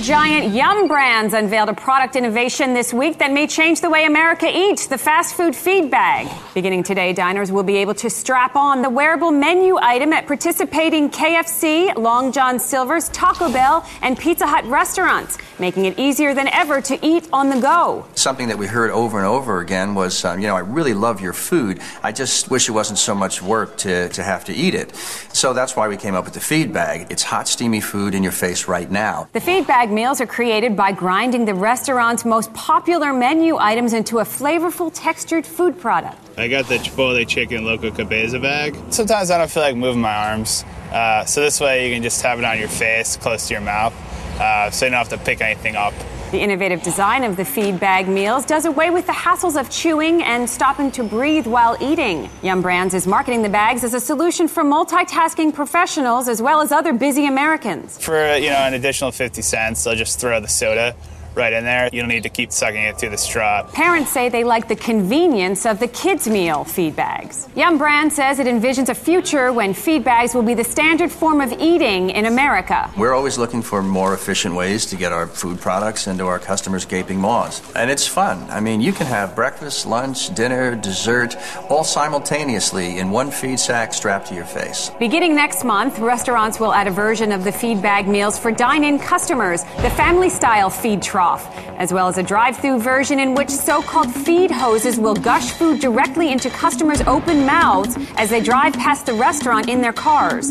giant Yum Brands unveiled a product innovation this week that may change the way America eats, the fast food feed bag. Beginning today, diners will be able to strap on the wearable menu item at participating KFC, Long John Silver's, Taco Bell, and Pizza Hut restaurants, making it easier than ever to eat on the go. Something that we heard over and over again was, I really love your food. I just wish it wasn't so much work to have to eat it. So that's why we came up with the feed bag. It's hot, steamy food in your face right now. The feed bag meals are created by grinding the restaurant's most popular menu items into a flavorful, textured food product. I got the Chipotle chicken loco cabeza bag. Sometimes I don't feel like moving my arms, so this way you can just have it on your face, close to your mouth, so you don't have to pick anything up. The innovative design of the feed bag meals does away with the hassles of chewing and stopping to breathe while eating. Yum Brands is marketing the bags as a solution for multitasking professionals as well as other busy Americans. For, an additional 50 cents, they'll just throw the soda right in there. You don't need to keep sucking it through the straw. Parents say they like the convenience of the kids' meal feed bags. Yum Brand says it envisions a future when feed bags will be the standard form of eating in America. We're always looking for more efficient ways to get our food products into our customers' gaping maws. And it's fun. You can have breakfast, lunch, dinner, dessert, all simultaneously in one feed sack strapped to your face. Beginning next month, restaurants will add a version of the feed bag meals for dine-in customers, the family-style feed trough, as well as a drive-through version in which so-called feed hoses will gush food directly into customers' open mouths as they drive past the restaurant in their cars.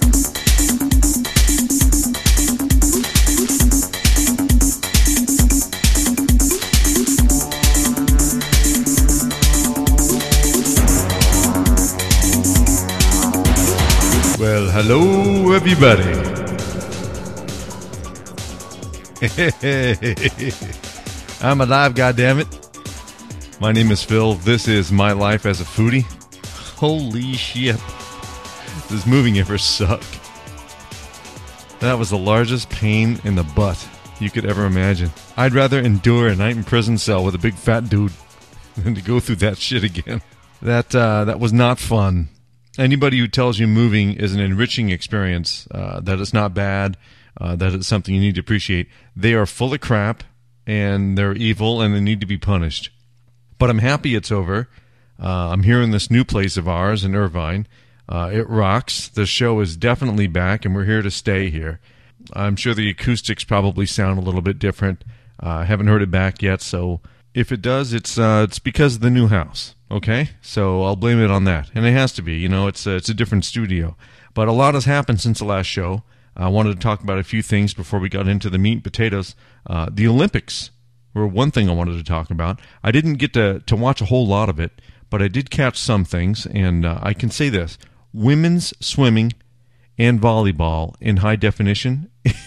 Well, hello, everybody. I'm alive, goddammit. My name is Phil. This is my life as a foodie. Holy shit. Does moving ever suck? That was the largest pain in the butt you could ever imagine. I'd rather endure a night in prison cell with a big fat dude than to go through that shit again. That was not fun. Anybody who tells you moving is an enriching experience, that it's not bad, that it's something you need to appreciate, they are full of crap, and they're evil, and they need to be punished. But I'm happy it's over. I'm here in this new place of ours in Irvine. It rocks. The show is definitely back, and we're here to stay here. I'm sure the acoustics probably sound a little bit different. I haven't heard it back yet, so if it does, it's because of the new house. Okay, so I'll blame it on that, and it has to be. It's a different studio, but a lot has happened since the last show. I wanted to talk about a few things before we got into the meat and potatoes. The Olympics were one thing I wanted to talk about. I didn't get to watch a whole lot of it, but I did catch some things, and I can say this: women's swimming and volleyball in high definition.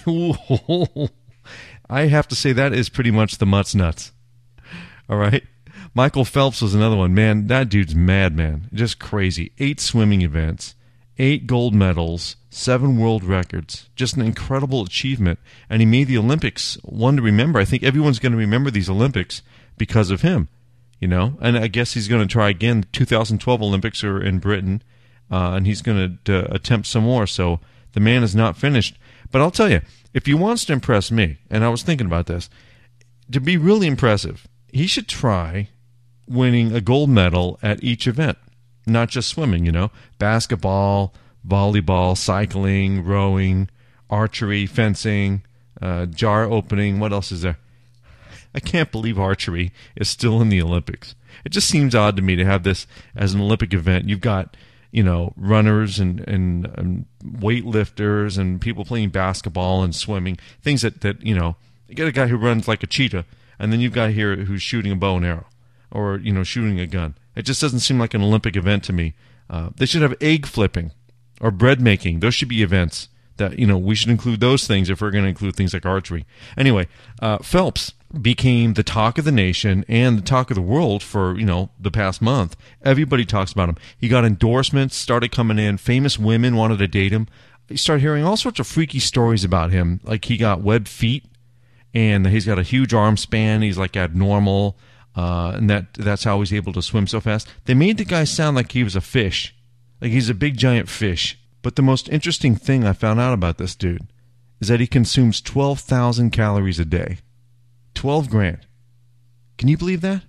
I have to say that is pretty much the mutt's nuts. All right. Michael Phelps was another one. Man, that dude's mad, man. Just crazy. 8 swimming events, 8 gold medals, 7 world records. Just an incredible achievement. And he made the Olympics one to remember. I think everyone's going to remember these Olympics because of him, And I guess he's going to try again. The 2012 Olympics are in Britain, and he's going to attempt some more. So the man is not finished. But I'll tell you, if he wants to impress me, and I was thinking about this, to be really impressive, he should try winning a gold medal at each event, not just swimming, basketball, volleyball, cycling, rowing, archery, fencing, jar opening. What else is there? I can't believe archery is still in the Olympics. It just seems odd to me to have this as an Olympic event. You've got, runners and weightlifters and people playing basketball and swimming, things that you got a guy who runs like a cheetah, and then you've got here who's shooting a bow and arrow. Or, shooting a gun. It just doesn't seem like an Olympic event to me. They should have egg flipping or bread making. Those should be events that, we should include those things if we're going to include things like archery. Anyway, Phelps became the talk of the nation and the talk of the world for, the past month. Everybody talks about him. He got endorsements, started coming in. Famous women wanted to date him. You start hearing all sorts of freaky stories about him. Like he got webbed feet, and he's got a huge arm span. He's like abnormal. And that's how he's able to swim so fast. They made the guy sound like he was a fish. Like he's a big giant fish. But the most interesting thing I found out about this dude is that he consumes 12,000 calories a day. 12 grand. Can you believe that?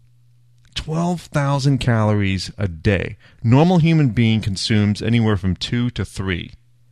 12,000 calories a day. Normal human being consumes anywhere from 2 to 3.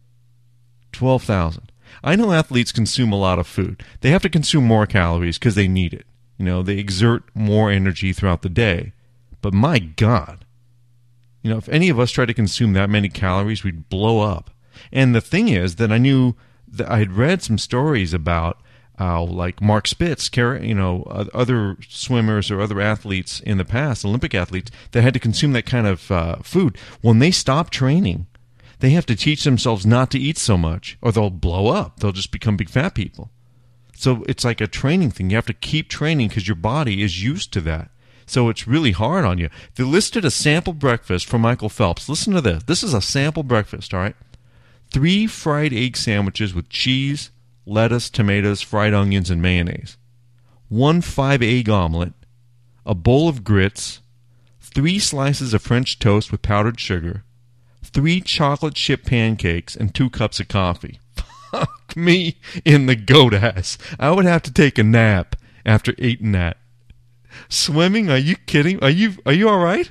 12,000. I know athletes consume a lot of food. They have to consume more calories because they need it. You know, they exert more energy throughout the day. But my God, you know, if any of us tried to consume that many calories, we'd blow up. And the thing is that I knew that I had read some stories about like Mark Spitz, you know, other swimmers or other athletes in the past, Olympic athletes, that had to consume that kind of food. When they stop training, they have to teach themselves not to eat so much, or they'll blow up. They'll just become big fat people. So it's like a training thing. You have to keep training because your body is used to that. So it's really hard on you. They listed a sample breakfast for Michael Phelps. Listen to this. This is a sample breakfast, all right? 3 fried egg sandwiches with cheese, lettuce, tomatoes, fried onions, and mayonnaise. 1 5-egg omelet, a bowl of grits, 3 slices of French toast with powdered sugar, 3 chocolate chip pancakes, and 2 cups of coffee. Fuck me in the goat ass. I would have to take a nap after eating that. Swimming? Are you kidding? Are you all right?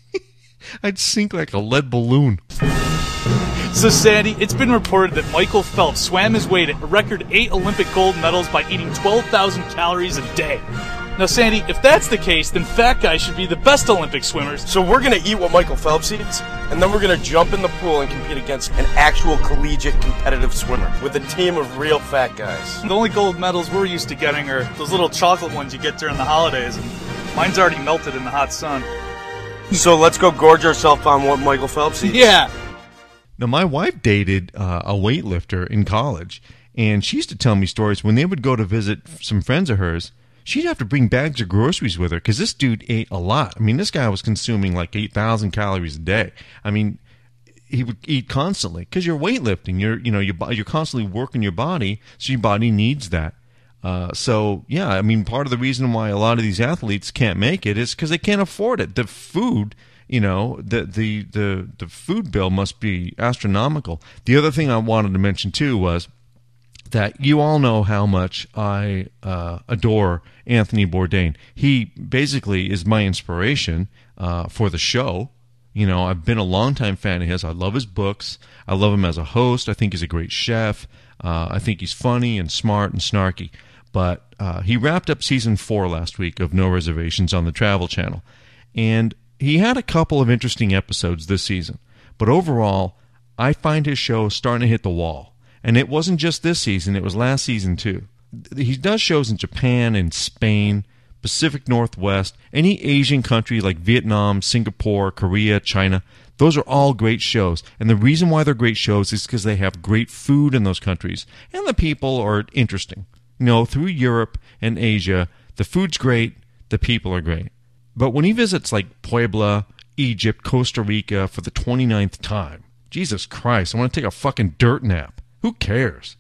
I'd sink like a lead balloon. So, Sandy, it's been reported that Michael Phelps swam his way to a record 8 Olympic gold medals by eating 12,000 calories a day. Now, Sandy, if that's the case, then fat guys should be the best Olympic swimmers. So we're going to eat what Michael Phelps eats, and then we're going to jump in the pool and compete against an actual collegiate competitive swimmer with a team of real fat guys. The only gold medals we're used to getting are those little chocolate ones you get during the holidays, and mine's already melted in the hot sun. So let's go gorge ourselves on what Michael Phelps eats. Yeah. Now, my wife dated a weightlifter in college, and she used to tell me stories. When they would go to visit some friends of hers, she'd have to bring bags of groceries with her because this dude ate a lot. I mean, this guy was consuming like 8,000 calories a day. I mean, he would eat constantly because you're weightlifting. You're constantly working your body, so your body needs that. So, yeah, I mean, part of the reason why a lot of these athletes can't make it is because they can't afford it. The food, you know, the food bill must be astronomical. The other thing I wanted to mention, too, was that you all know how much I adore Anthony Bourdain. He basically is my inspiration for the show. You know, I've been a longtime fan of his. I love his books. I love him as a host. I think he's a great chef. I think he's funny and smart and snarky. But he wrapped up season 4 last week of No Reservations on the Travel Channel. And he had a couple of interesting episodes this season. But overall, I find his show starting to hit the wall. And it wasn't just this season, it was last season too. He does shows in Japan and Spain, Pacific Northwest, any Asian country like Vietnam, Singapore, Korea, China. Those are all great shows. And the reason why they're great shows is because they have great food in those countries. And the people are interesting. You know, through Europe and Asia, the food's great, the people are great. But when he visits like Puebla, Egypt, Costa Rica for the 29th time, Jesus Christ, I want to take a fucking dirt nap. Who cares?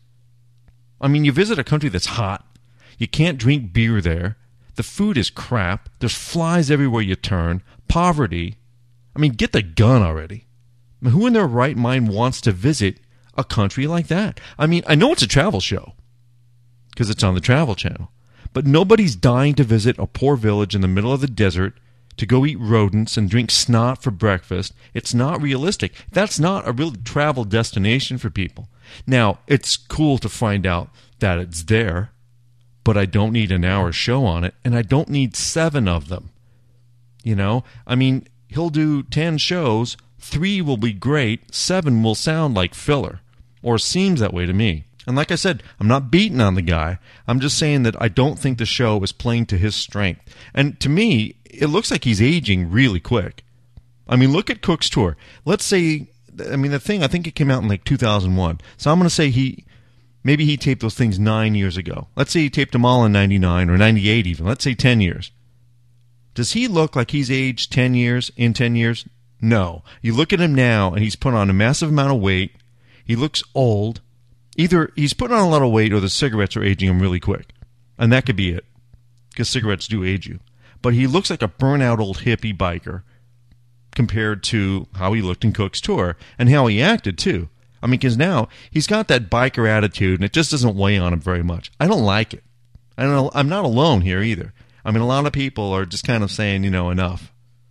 I mean, you visit a country that's hot. You can't drink beer there. The food is crap. There's flies everywhere you turn. Poverty. I mean, get the gun already. I mean, who in their right mind wants to visit a country like that? I mean, I know it's a travel show because it's on the Travel Channel. But nobody's dying to visit a poor village in the middle of the desert to go eat rodents and drink snot for breakfast. It's not realistic. That's not a real travel destination for people. Now, it's cool to find out that it's there, but I don't need an hour show on it, and I don't need 7 of them. You know? I mean, he'll do 10 shows, 3 will be great, 7 will sound like filler, or seems that way to me. And like I said, I'm not beating on the guy. I'm just saying that I don't think the show is playing to his strength. And to me, it looks like he's aging really quick. I mean, look at Cook's Tour. Let's say, I mean, the thing, I think it came out in like 2001. So I'm going to say maybe he taped those things 9 years ago. Let's say he taped them all in 99 or 98 even. Let's say 10 years. Does he look like he's aged 10 years in 10 years? No. You look at him now, and he's put on a massive amount of weight. He looks old. Either he's putting on a lot of weight or the cigarettes are aging him really quick. And that could be it, because cigarettes do age you. But he looks like a burnt-out old hippie biker compared to how he looked in Cook's Tour and how he acted, too. I mean, because now he's got that biker attitude, and it just doesn't weigh on him very much. I don't like it. I'm not alone here either. I mean, a lot of people are just kind of saying, enough.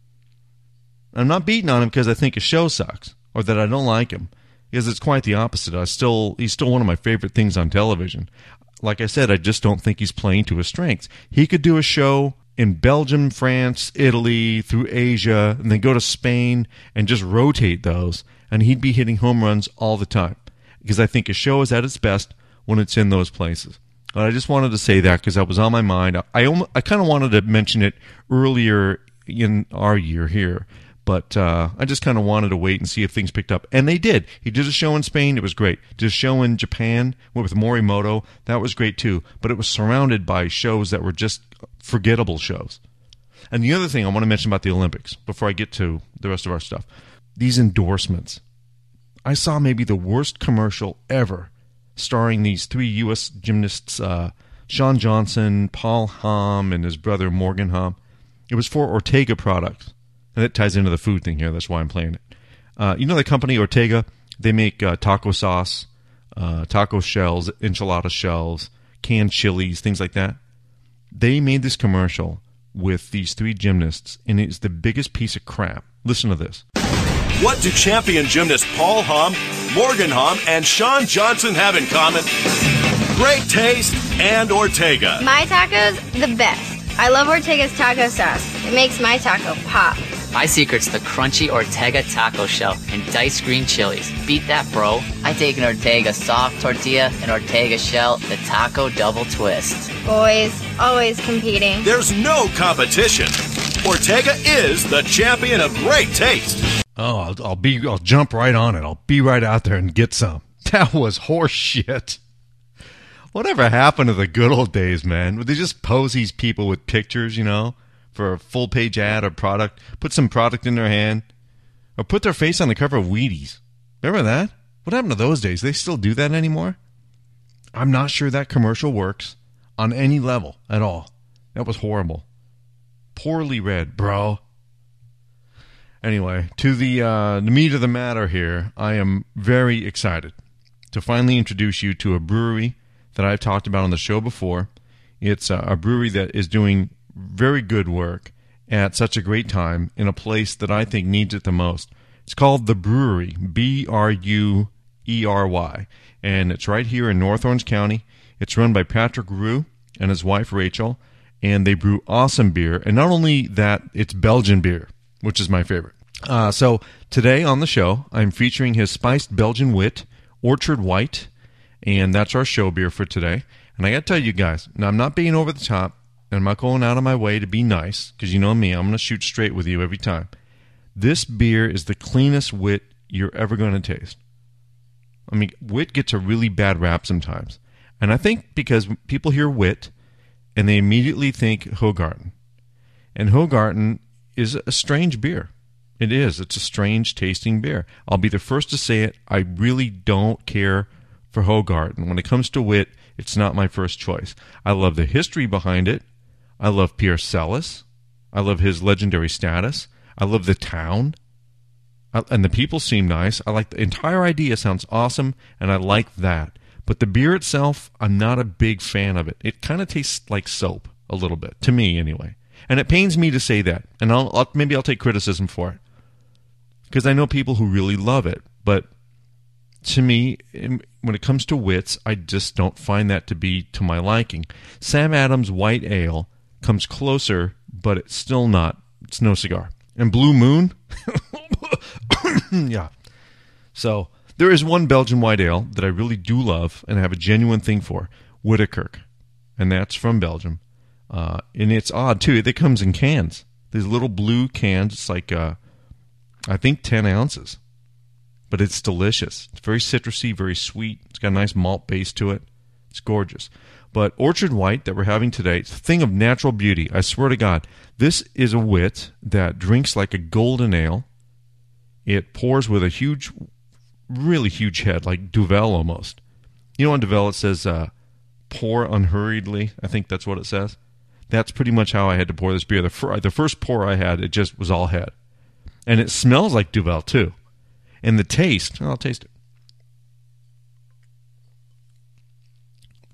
I'm not beating on him because I think his show sucks or that I don't like him, because it's quite the opposite. He's still one of my favorite things on television. Like I said, I just don't think he's playing to his strengths. He could do a show in Belgium, France, Italy, through Asia, and then go to Spain and just rotate those, and he'd be hitting home runs all the time, because I think his show is at its best when it's in those places. But I just wanted to say that because that was on my mind. I kind of wanted to mention it earlier in our year here, but I just kind of wanted to wait and see if things picked up. And they did. He did a show in Spain. It was great. Did a show in Japan with Morimoto. That was great too. But it was surrounded by shows that were just forgettable shows. And the other thing I want to mention about the Olympics, before I get to the rest of our stuff, these endorsements. I saw maybe the worst commercial ever starring these 3 U.S. gymnasts, Shawn Johnson, Paul Hamm, and his brother Morgan Hamm. It was for Ortega products. And that ties into the food thing here. That's why I'm playing it. You know the company Ortega? They make taco sauce, taco shells, enchilada shells, canned chilies, things like that. They made this commercial with these 3 gymnasts, and it's the biggest piece of crap. Listen to this. What do champion gymnasts Paul Hamm, Morgan Hamm, and Shawn Johnson have in common? Great taste and Ortega. My tacos, the best. I love Ortega's taco sauce. It makes my taco pop. My secret's the crunchy Ortega taco shell and diced green chilies. Beat that, bro. I take an Ortega soft tortilla and Ortega shell, the taco double twist. Boys, always competing. There's no competition. Ortega is the champion of great taste. Oh, I'll jump right on it. I'll be right out there and get some. That was horse shit. Whatever happened to the good old days, man? Would they just pose these people with pictures, for a full-page ad or product, put some product in their hand, or put their face on the cover of Wheaties? Remember that? What happened to those days? They still do that anymore? I'm not sure that commercial works on any level at all. That was horrible. Poorly read, bro. Anyway, to the meat of the matter here, I am very excited to finally introduce you to a brewery that I've talked about on the show before. It's a brewery that is doing very good work at such a great time in a place that I think needs it the most. It's called The Brewery, Bruery, and it's right here in North Orange County. It's run by Patrick Roux and his wife Rachel, and they brew awesome beer. And not only that, it's Belgian beer, which is my favorite. So today on the show, I'm featuring his spiced Belgian wit, Orchard White, and that's our show beer for today. And I got to tell you guys, now I'm not being over the top, and I'm not going out of my way to be nice, because you know me, I'm going to shoot straight with you every time. This beer is the cleanest wit you're ever going to taste. I mean, wit gets a really bad rap sometimes. And I think because people hear wit, and they immediately think Hoegaarden. And Hoegaarden is a strange beer. It is. It's a strange tasting beer. I'll be the first to say it. I really don't care for Hoegaarden. When it comes to wit, it's not my first choice. I love the history behind it. I love Pierre Celis. I love his legendary status. I love the town. And the people seem nice. I like the entire idea. Sounds awesome, and I like that. But the beer itself, I'm not a big fan of it. It kind of tastes like soap a little bit, to me anyway. And it pains me to say that. And maybe I'll take criticism for it, because I know people who really love it. But to me, when it comes to wits, I just don't find that to be to my liking. Sam Adams White Ale comes closer, but it's still not. It's no cigar. And Blue Moon? Yeah. So there is one Belgian White Ale that I really do love and have a genuine thing for, Wittekirk. And that's from Belgium. And it's odd, too. It comes in cans. These little blue cans. It's like, I think, 10 ounces. But it's delicious. It's very citrusy, very sweet. It's got a nice malt base to it. It's gorgeous. But Orchard White that we're having today, it's a thing of natural beauty. I swear to God, this is a wit that drinks like a golden ale. It pours with a huge, really huge head, like Duvel almost. You know on Duvel it says, pour unhurriedly. I think that's what it says. That's pretty much how I had to pour this beer. The first pour I had, it just was all head. And it smells like Duvel, too. And the taste, I'll taste it.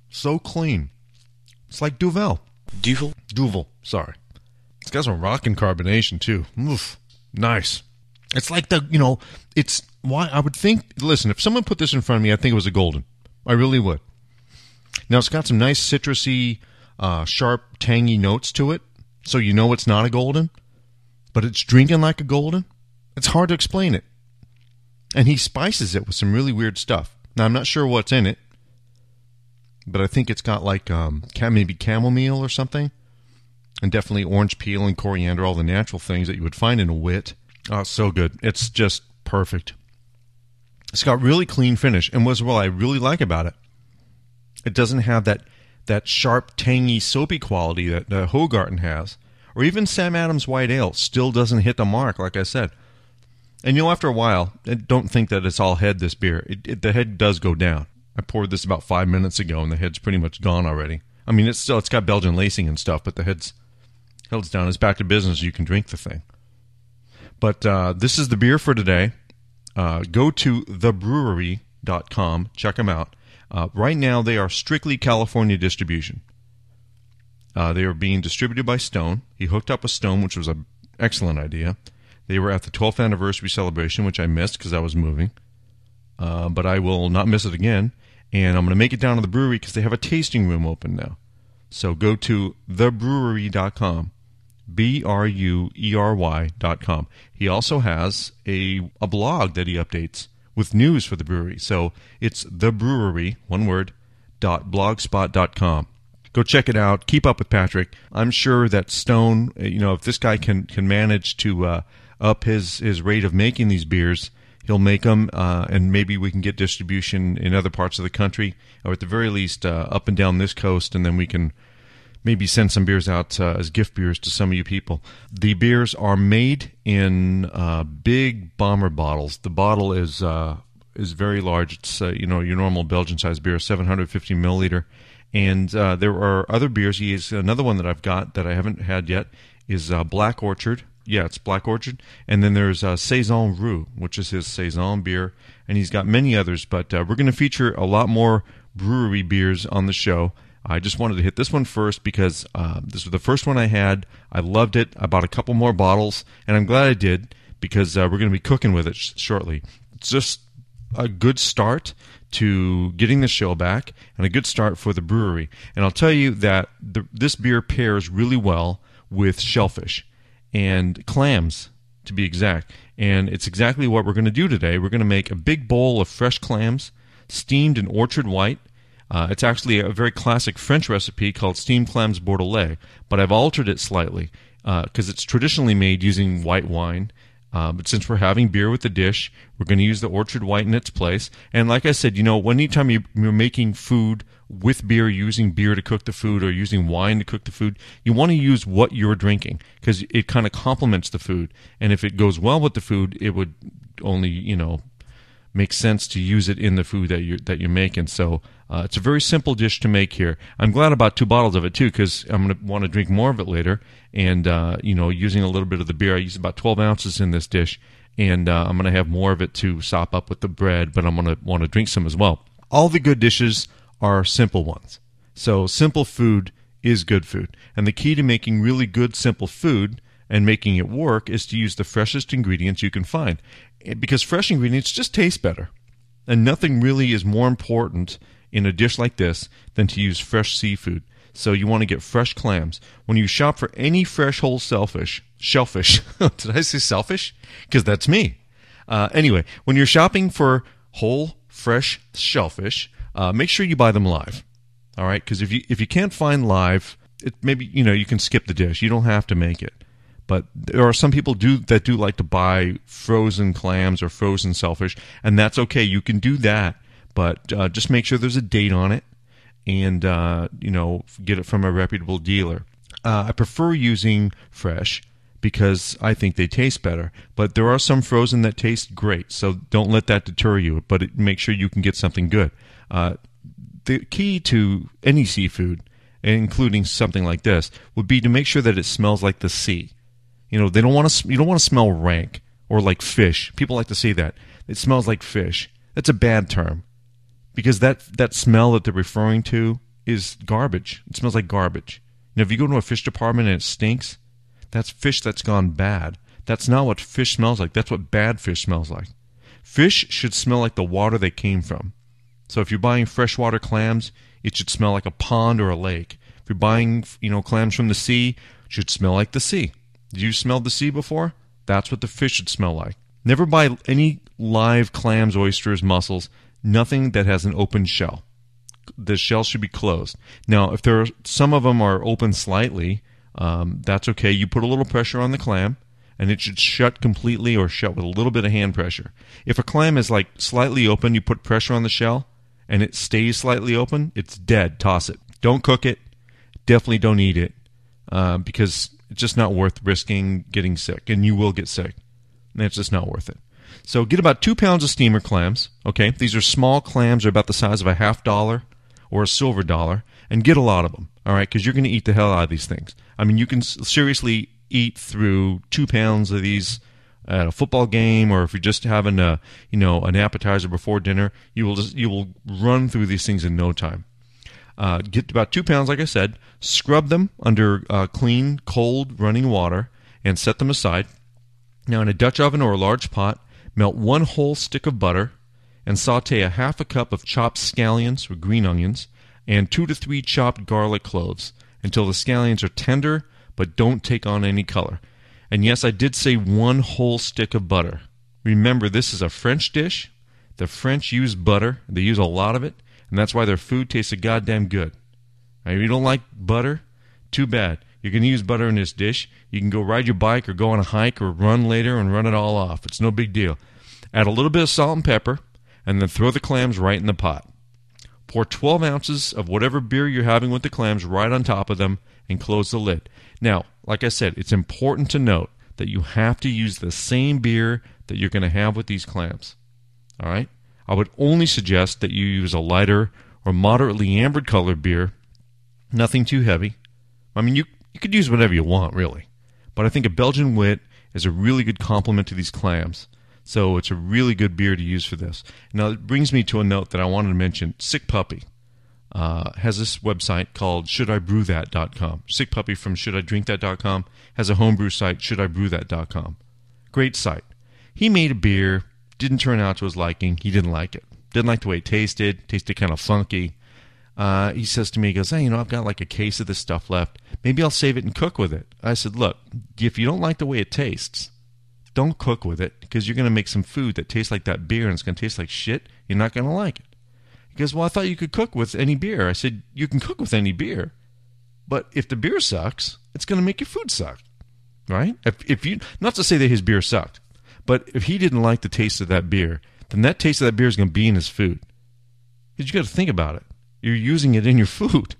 So clean. It's like Duvel. Duvel, sorry. It's got some rockin' carbonation, too. Oof. Nice. It's like it's why I would think, listen, if someone put this in front of me, I'd think it was a Golden. I really would. Now, it's got some nice citrusy, sharp, tangy notes to it, so you know it's not a Golden, but it's drinking like a Golden. It's hard to explain it. And he spices it with some really weird stuff. Now, I'm not sure what's in it, but I think it's got like maybe chamomile or something, and definitely orange peel and coriander, all the natural things that you would find in a wit. Oh, so good. It's just perfect. It's got really clean finish, and what I really like about it, it doesn't have that sharp, tangy, soapy quality that Hoegaarden has, or even Sam Adams White Ale still doesn't hit the mark, like I said. And after a while, don't think that it's all head, this beer. The head does go down. I poured this about 5 minutes ago, and the head's pretty much gone already. I mean, it's got Belgian lacing and stuff, but the head's down. It's back to business. You can drink the thing. But this is the beer for today. Go to thebrewery.com. Check them out. Right now, they are strictly California distribution. They are being distributed by Stone. He hooked up with Stone, which was an excellent idea. They were at the 12th anniversary celebration, which I missed because I was moving. But I will not miss it again. And I'm going to make it down to the brewery because they have a tasting room open now. So go to thebrewery.com. BRUERY.com. He also has a blog that he updates with news for the brewery. So it's thebrewery, one word, .blogspot.com. Go check it out. Keep up with Patrick. I'm sure that Stone, if this guy can manage to up his rate of making these beers, he'll make them, and maybe we can get distribution in other parts of the country, or at the very least up and down this coast, and then we can maybe send some beers out as gift beers to some of you people. The beers are made in big bomber bottles. The bottle is very large. It's your normal Belgian-sized beer, 750 milliliter. And there are other beers. He has another one that I've got that I haven't had yet is Black Orchard. Yeah, it's Black Orchard. And then there's Saison Roux, which is his Saison beer. And he's got many others, but we're going to feature a lot more brewery beers on the show. I just wanted to hit this one first because this was the first one I had. I loved it. I bought a couple more bottles, and I'm glad I did because we're going to be cooking with it shortly. It's just a good start to getting the show back and a good start for the brewery. And I'll tell you that this beer pairs really well with shellfish and clams, to be exact. And it's exactly what we're going to do today. We're going to make a big bowl of fresh clams steamed in orchard white. It's actually a very classic French recipe called steamed clams Bordelais, but I've altered it slightly because it's traditionally made using white wine. But since we're having beer with the dish, we're going to use the orchard white in its place. And like I said, anytime you're making food with beer, using beer to cook the food or using wine to cook the food, you want to use what you're drinking because it kind of complements the food. And if it goes well with the food, it would only, make sense to use it in the food that you're making. So it's a very simple dish to make here. I'm glad about 2 bottles of it too because I'm going to want to drink more of it later. And using a little bit of the beer, I use about 12 ounces in this dish, and I'm going to have more of it to sop up with the bread. But I'm going to want to drink some as well. All the good dishes are simple ones. So simple food is good food, and the key to making really good simple food and making it work is to use the freshest ingredients you can find. Because fresh ingredients just taste better. And nothing really is more important in a dish like this than to use fresh seafood. So you want to get fresh clams. When you shop for any fresh whole shellfish, did I say selfish? Because that's me. Anyway, when you're shopping for whole, fresh shellfish, make sure you buy them live. All right? Because if you can't find live, maybe you can skip the dish. You don't have to make it. But there are some people that do like to buy frozen clams or frozen shellfish, and that's okay. You can do that, but just make sure there's a date on it, and get it from a reputable dealer. I prefer using fresh because I think they taste better. But there are some frozen that taste great, so don't let that deter you. But make sure you can get something good. The key to any seafood, including something like this, would be to make sure that it smells like the sea. You don't want to smell rank or like fish. People like to say that. It smells like fish. That's a bad term because that smell that they're referring to is garbage. It smells like garbage. If you go to a fish department and it stinks, that's fish that's gone bad. That's not what fish smells like. That's what bad fish smells like. Fish should smell like the water they came from. So if you're buying freshwater clams, it should smell like a pond or a lake. If you're buying, clams from the sea, it should smell like the sea. Did you smell the sea before? That's what the fish should smell like. Never buy any live clams, oysters, mussels, nothing that has an open shell. The shell should be closed. Now, if some of them are open slightly, that's okay. You put a little pressure on the clam, and it should shut completely or shut with a little bit of hand pressure. If a clam is like slightly open, you put pressure on the shell, and it stays slightly open, it's dead. Toss it. Don't cook it. Definitely don't eat it, because it's just not worth risking getting sick, and you will get sick. And it's just not worth it. So get about 2 pounds of steamer clams. Okay, these are small clams. They're about the size of a $50 or a silver dollar, and get a lot of them. All right, because you're going to eat the hell out of these things. I mean, you can seriously eat through 2 pounds of these at a football game, or if you're just having an appetizer before dinner, you will run through these things in no time. Get about 2 pounds, like I said. Scrub them under clean, cold, running water, and set them aside. Now, in a Dutch oven or a large pot, melt 1 whole stick of butter and saute a half a cup of chopped scallions or green onions and 2 to 3 chopped garlic cloves until the scallions are tender but don't take on any color. And yes, I did say 1 whole stick of butter. Remember, this is a French dish. The French use butter. They use a lot of it, and that's why their food tastes so goddamn good. Now, if you don't like butter, too bad. You're going to use butter in this dish. You can go ride your bike or go on a hike or run later and run it all off. It's no big deal. Add a little bit of salt and pepper, and then throw the clams right in the pot. Pour 12 ounces of whatever beer you're having with the clams right on top of them and close the lid. Now, like I said, it's important to note that you have to use the same beer that you're going to have with these clams. All right? I would only suggest that you use a lighter or moderately ambered colored beer, nothing too heavy. I mean, you could use whatever you want, really. But I think a Belgian Wit is a really good complement to these clams. So it's a really good beer to use for this. Now, it brings me to a note that I wanted to mention. Sick Puppy has this website called ShouldIBrewThat.com. Sick Puppy from ShouldIDrinkThat.com has a homebrew site, ShouldIBrewThat.com. Great site. He made a beer, didn't turn out to his liking. He didn't like it. Didn't like the way it tasted kind of funky. He says to me, he goes, hey, I've got like a case of this stuff left. Maybe I'll save it and cook with it. I said, look, if you don't like the way it tastes, don't cook with it, because you're going to make some food that tastes like that beer and it's going to taste like shit. You're not going to like it. He goes, well, I thought you could cook with any beer. I said, you can cook with any beer, but if the beer sucks, it's going to make your food suck, right? If you, not to say that his beer sucked, but if he didn't like the taste of that beer, then that taste of that beer is going to be in his food. Because you got to think about it. You're using it in your food,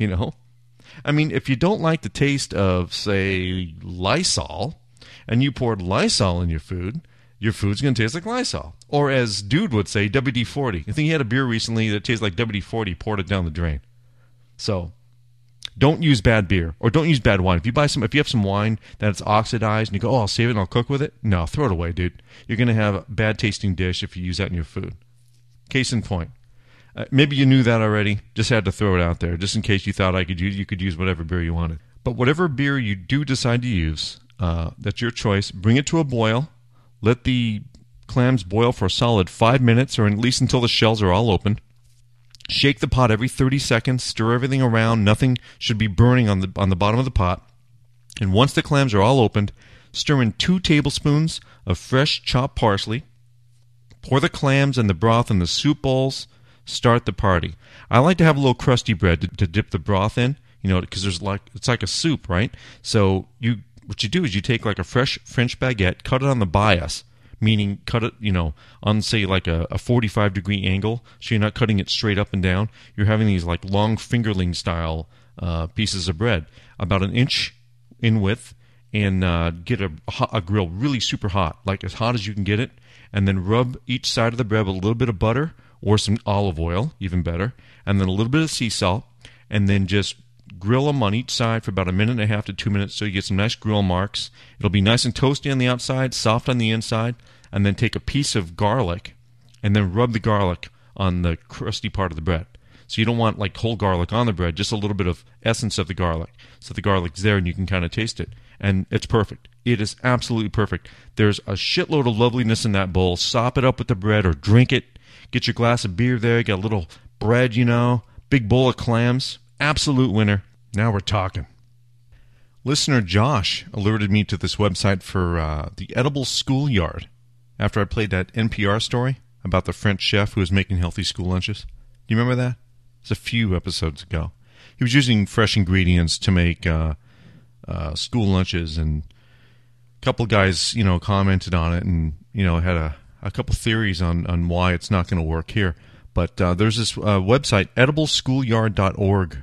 I mean, if you don't like the taste of, say, Lysol, and you poured Lysol in your food's going to taste like Lysol. Or as Dude would say, WD-40. I think he had a beer recently that tastes like WD-40, poured it down the drain. So, don't use bad beer, or don't use bad wine. If you have some wine that's oxidized, and you go, I'll save it and I'll cook with it, no, throw it away, dude. You're going to have a bad tasting dish if you use that in your food. Case in point. Maybe you knew that already, just had to throw it out there, just in case you thought you could use whatever beer you wanted. But whatever beer you do decide to use, that's your choice. Bring it to a boil. Let the clams boil for a solid 5 minutes, or at least until the shells are all open. Shake the pot every 30 seconds. Stir everything around. Nothing should be burning on the bottom of the pot. And once the clams are all opened, stir in 2 tablespoons of fresh chopped parsley. Pour the clams and the broth in the soup bowls. Start the party. I like to have a little crusty bread to dip the broth in, because it's like a soup, right? So what you do is you take like a fresh French baguette, cut it on the bias, meaning cut it, on say like a 45-degree angle, so you're not cutting it straight up and down. You're having these like long fingerling style pieces of bread, about an inch in width, and get a grill really super hot, like as hot as you can get it, and then rub each side of the bread with a little bit of butter or some olive oil, even better, and then a little bit of sea salt, and then just grill them on each side for about 1.5 to 2 minutes so you get some nice grill marks. It'll be nice and toasty on the outside, soft on the inside, and then take a piece of garlic and then rub the garlic on the crusty part of the bread. So you don't want like whole garlic on the bread, just a little bit of essence of the garlic. So the garlic's there and you can kind of taste it. And it's perfect. It is absolutely perfect. There's a shitload of loveliness in that bowl. Sop it up with the bread or drink it. Get your glass of beer there. Get a little bread, big bowl of clams. Absolute winner. Now we're talking. Listener Josh alerted me to this website for the Edible Schoolyard after I played that NPR story about the French chef who was making healthy school lunches. Do you remember that? It's a few episodes ago. He was using fresh ingredients to make school lunches, and a couple guys, commented on it and, had a couple theories on why it's not going to work here. But there's this website, edibleschoolyard.org.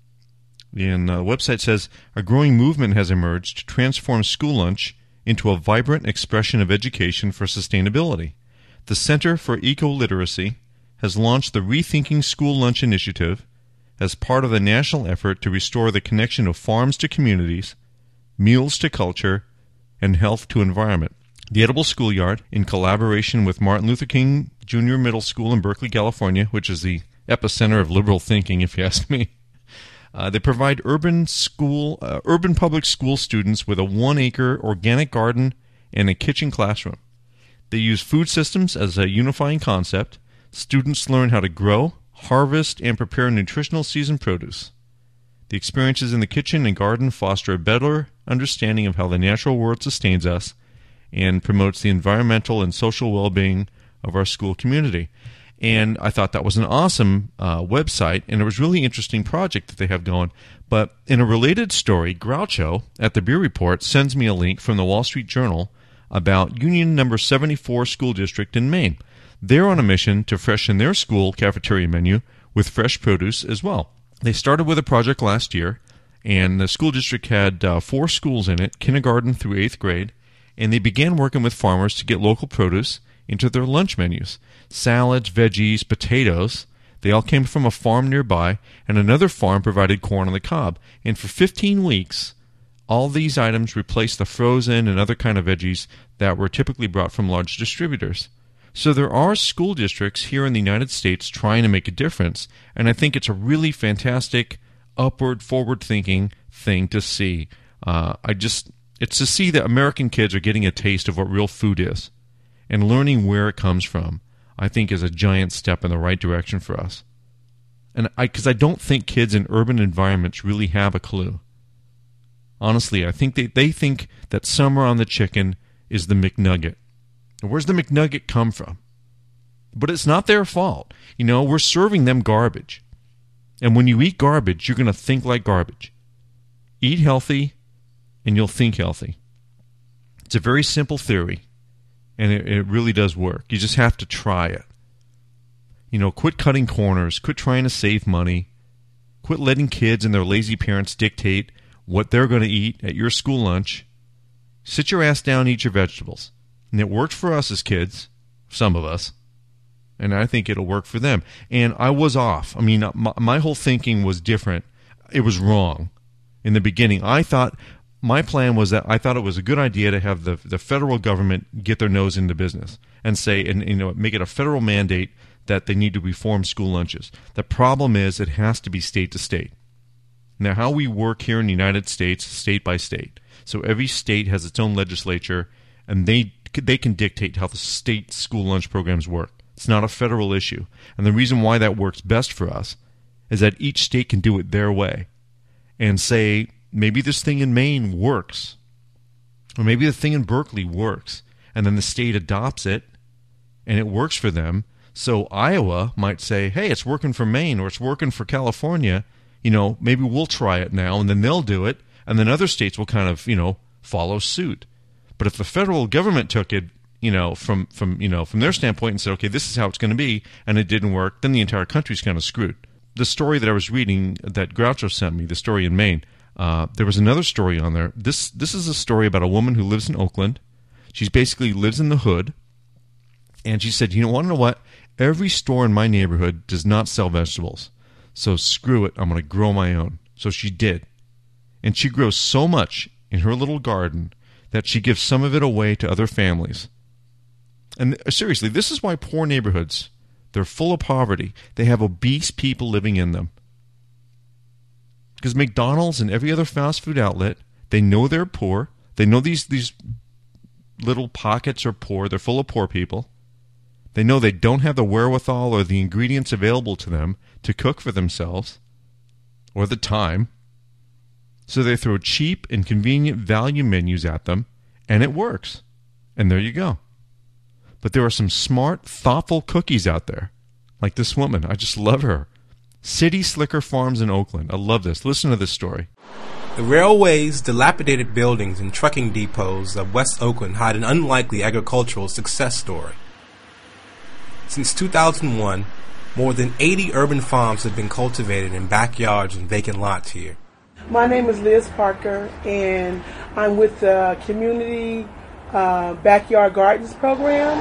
And the website says, a growing movement has emerged to transform school lunch into a vibrant expression of education for sustainability. The Center for Eco-Literacy has launched the Rethinking School Lunch Initiative as part of the national effort to restore the connection of farms to communities, meals to culture, and health to environment. The Edible Schoolyard, in collaboration with Martin Luther King Jr. Middle School in Berkeley, California, which is the epicenter of liberal thinking, if you ask me, they provide urban public school students with a 1-acre organic garden and a kitchen classroom. They use food systems as a unifying concept. Students learn how to grow, harvest, and prepare nutritional season produce. The experiences in the kitchen and garden foster a better understanding of how the natural world sustains us and promotes the environmental and social well-being of our school community. And I thought that was an awesome website, and it was a really interesting project that they have going. But in a related story, Groucho at the Beer Report sends me a link from the Wall Street Journal about Union Number 74 School District in Maine. They're on a mission to freshen their school cafeteria menu with fresh produce as well. They started with a project last year, and the school district had 4 schools in it, kindergarten through 8th grade, and they began working with farmers to get local produce into their lunch menus. Salads, veggies, potatoes, they all came from a farm nearby, and another farm provided corn on the cob. And for 15 weeks, all these items replaced the frozen and other kind of veggies that were typically brought from large distributors. So there are school districts here in the United States trying to make a difference, and I think it's a really fantastic, upward, forward-thinking thing to see. It's to see that American kids are getting a taste of what real food is, and learning where it comes from, I think, is a giant step in the right direction for us. And because I don't think kids in urban environments really have a clue. Honestly, I think they think that somewhere on the chicken is the McNugget. Where's the McNugget come from? But it's not their fault. We're serving them garbage. And when you eat garbage, you're going to think like garbage. Eat healthy, and you'll think healthy. It's a very simple theory, and it really does work. You just have to try it. Quit cutting corners. Quit trying to save money. Quit letting kids and their lazy parents dictate what they're going to eat at your school lunch. Sit your ass down and eat your vegetables. And it worked for us as kids, some of us, and I think it'll work for them. And I was off. I mean, my whole thinking was different. It was wrong. In the beginning, my plan was that I thought it was a good idea to have the federal government get their nose into business and say, and make it a federal mandate that they need to reform school lunches. The problem is it has to be state to state. Now, how we work here in the United States, state by state. So every state has its own legislature, and they can dictate how the state school lunch programs work. It's not a federal issue. And the reason why that works best for us is that each state can do it their way and say, maybe this thing in Maine works, or maybe the thing in Berkeley works, and then the state adopts it, and it works for them. So Iowa might say, hey, it's working for Maine, or it's working for California, maybe we'll try it now, and then they'll do it, and then other states will kind of, follow suit. But if the federal government took it, from their standpoint and said, okay, this is how it's going to be, and it didn't work, then the entire country's kind of screwed. The story that I was reading that Groucho sent me, the story in Maine, there was another story on there. This is a story about a woman who lives in Oakland. She basically lives in the hood, and she said, want to know what? Every store in my neighborhood does not sell vegetables, so screw it, I'm going to grow my own. So she did, and she grows so much in her little garden that she gives some of it away to other families. And seriously, this is why poor neighborhoods They're full of poverty. They have obese people living in them. Because McDonald's and every other fast food outlet, they know they're poor. They know these little pockets are poor. They're full of poor people. They know they don't have the wherewithal or the ingredients available to them to cook for themselves or the time. So they throw cheap and convenient value menus at them, and it works. And there you go. But there are some smart, thoughtful cookies out there, like this woman. I just love her. City Slicker Farms in Oakland. I love this. Listen to this story. The railways, dilapidated buildings, and trucking depots of West Oakland hide an unlikely agricultural success story. Since 2001, more than 80 urban farms have been cultivated in backyards and vacant lots here. My name is Liz Parker, and I'm with the Community Backyard Gardens program.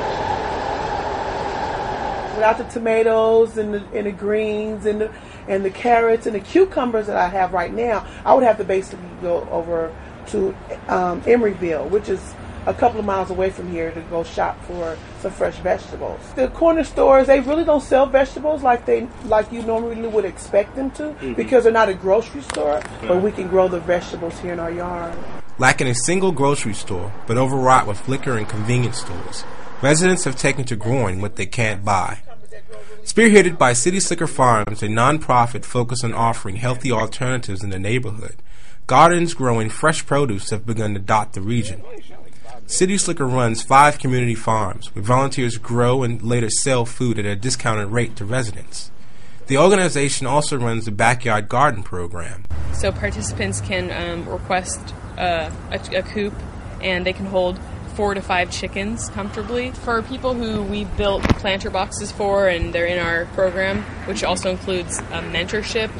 Without the tomatoes and the greens and the carrots and the cucumbers that I have right now, I would have to basically go over to Emeryville, which is a couple of miles away from here, to go shop for some fresh vegetables. The corner stores, they really don't sell vegetables like you normally would expect them to, because they're not a grocery store, but we can grow the vegetables here in our yard. Lacking a single grocery store, but overwrought with liquor and convenience stores, residents have taken to growing what they can't buy. Spearheaded by City Slicker Farms, a non-profit focused on offering healthy alternatives in the neighborhood, gardens growing fresh produce have begun to dot the region. City Slicker runs 5 community farms, where volunteers grow and later sell food at a discounted rate to residents. The organization also runs the Backyard Garden program. So participants can request a coop, and they can hold 4 to 5 chickens comfortably. For people who we built planter boxes for, and they're in our program, which also includes a mentorship.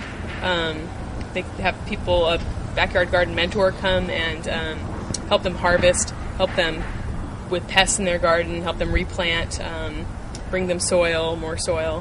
They have people, a backyard garden mentor, come and help them harvest, help them with pests in their garden, help them replant, bring them soil, more soil.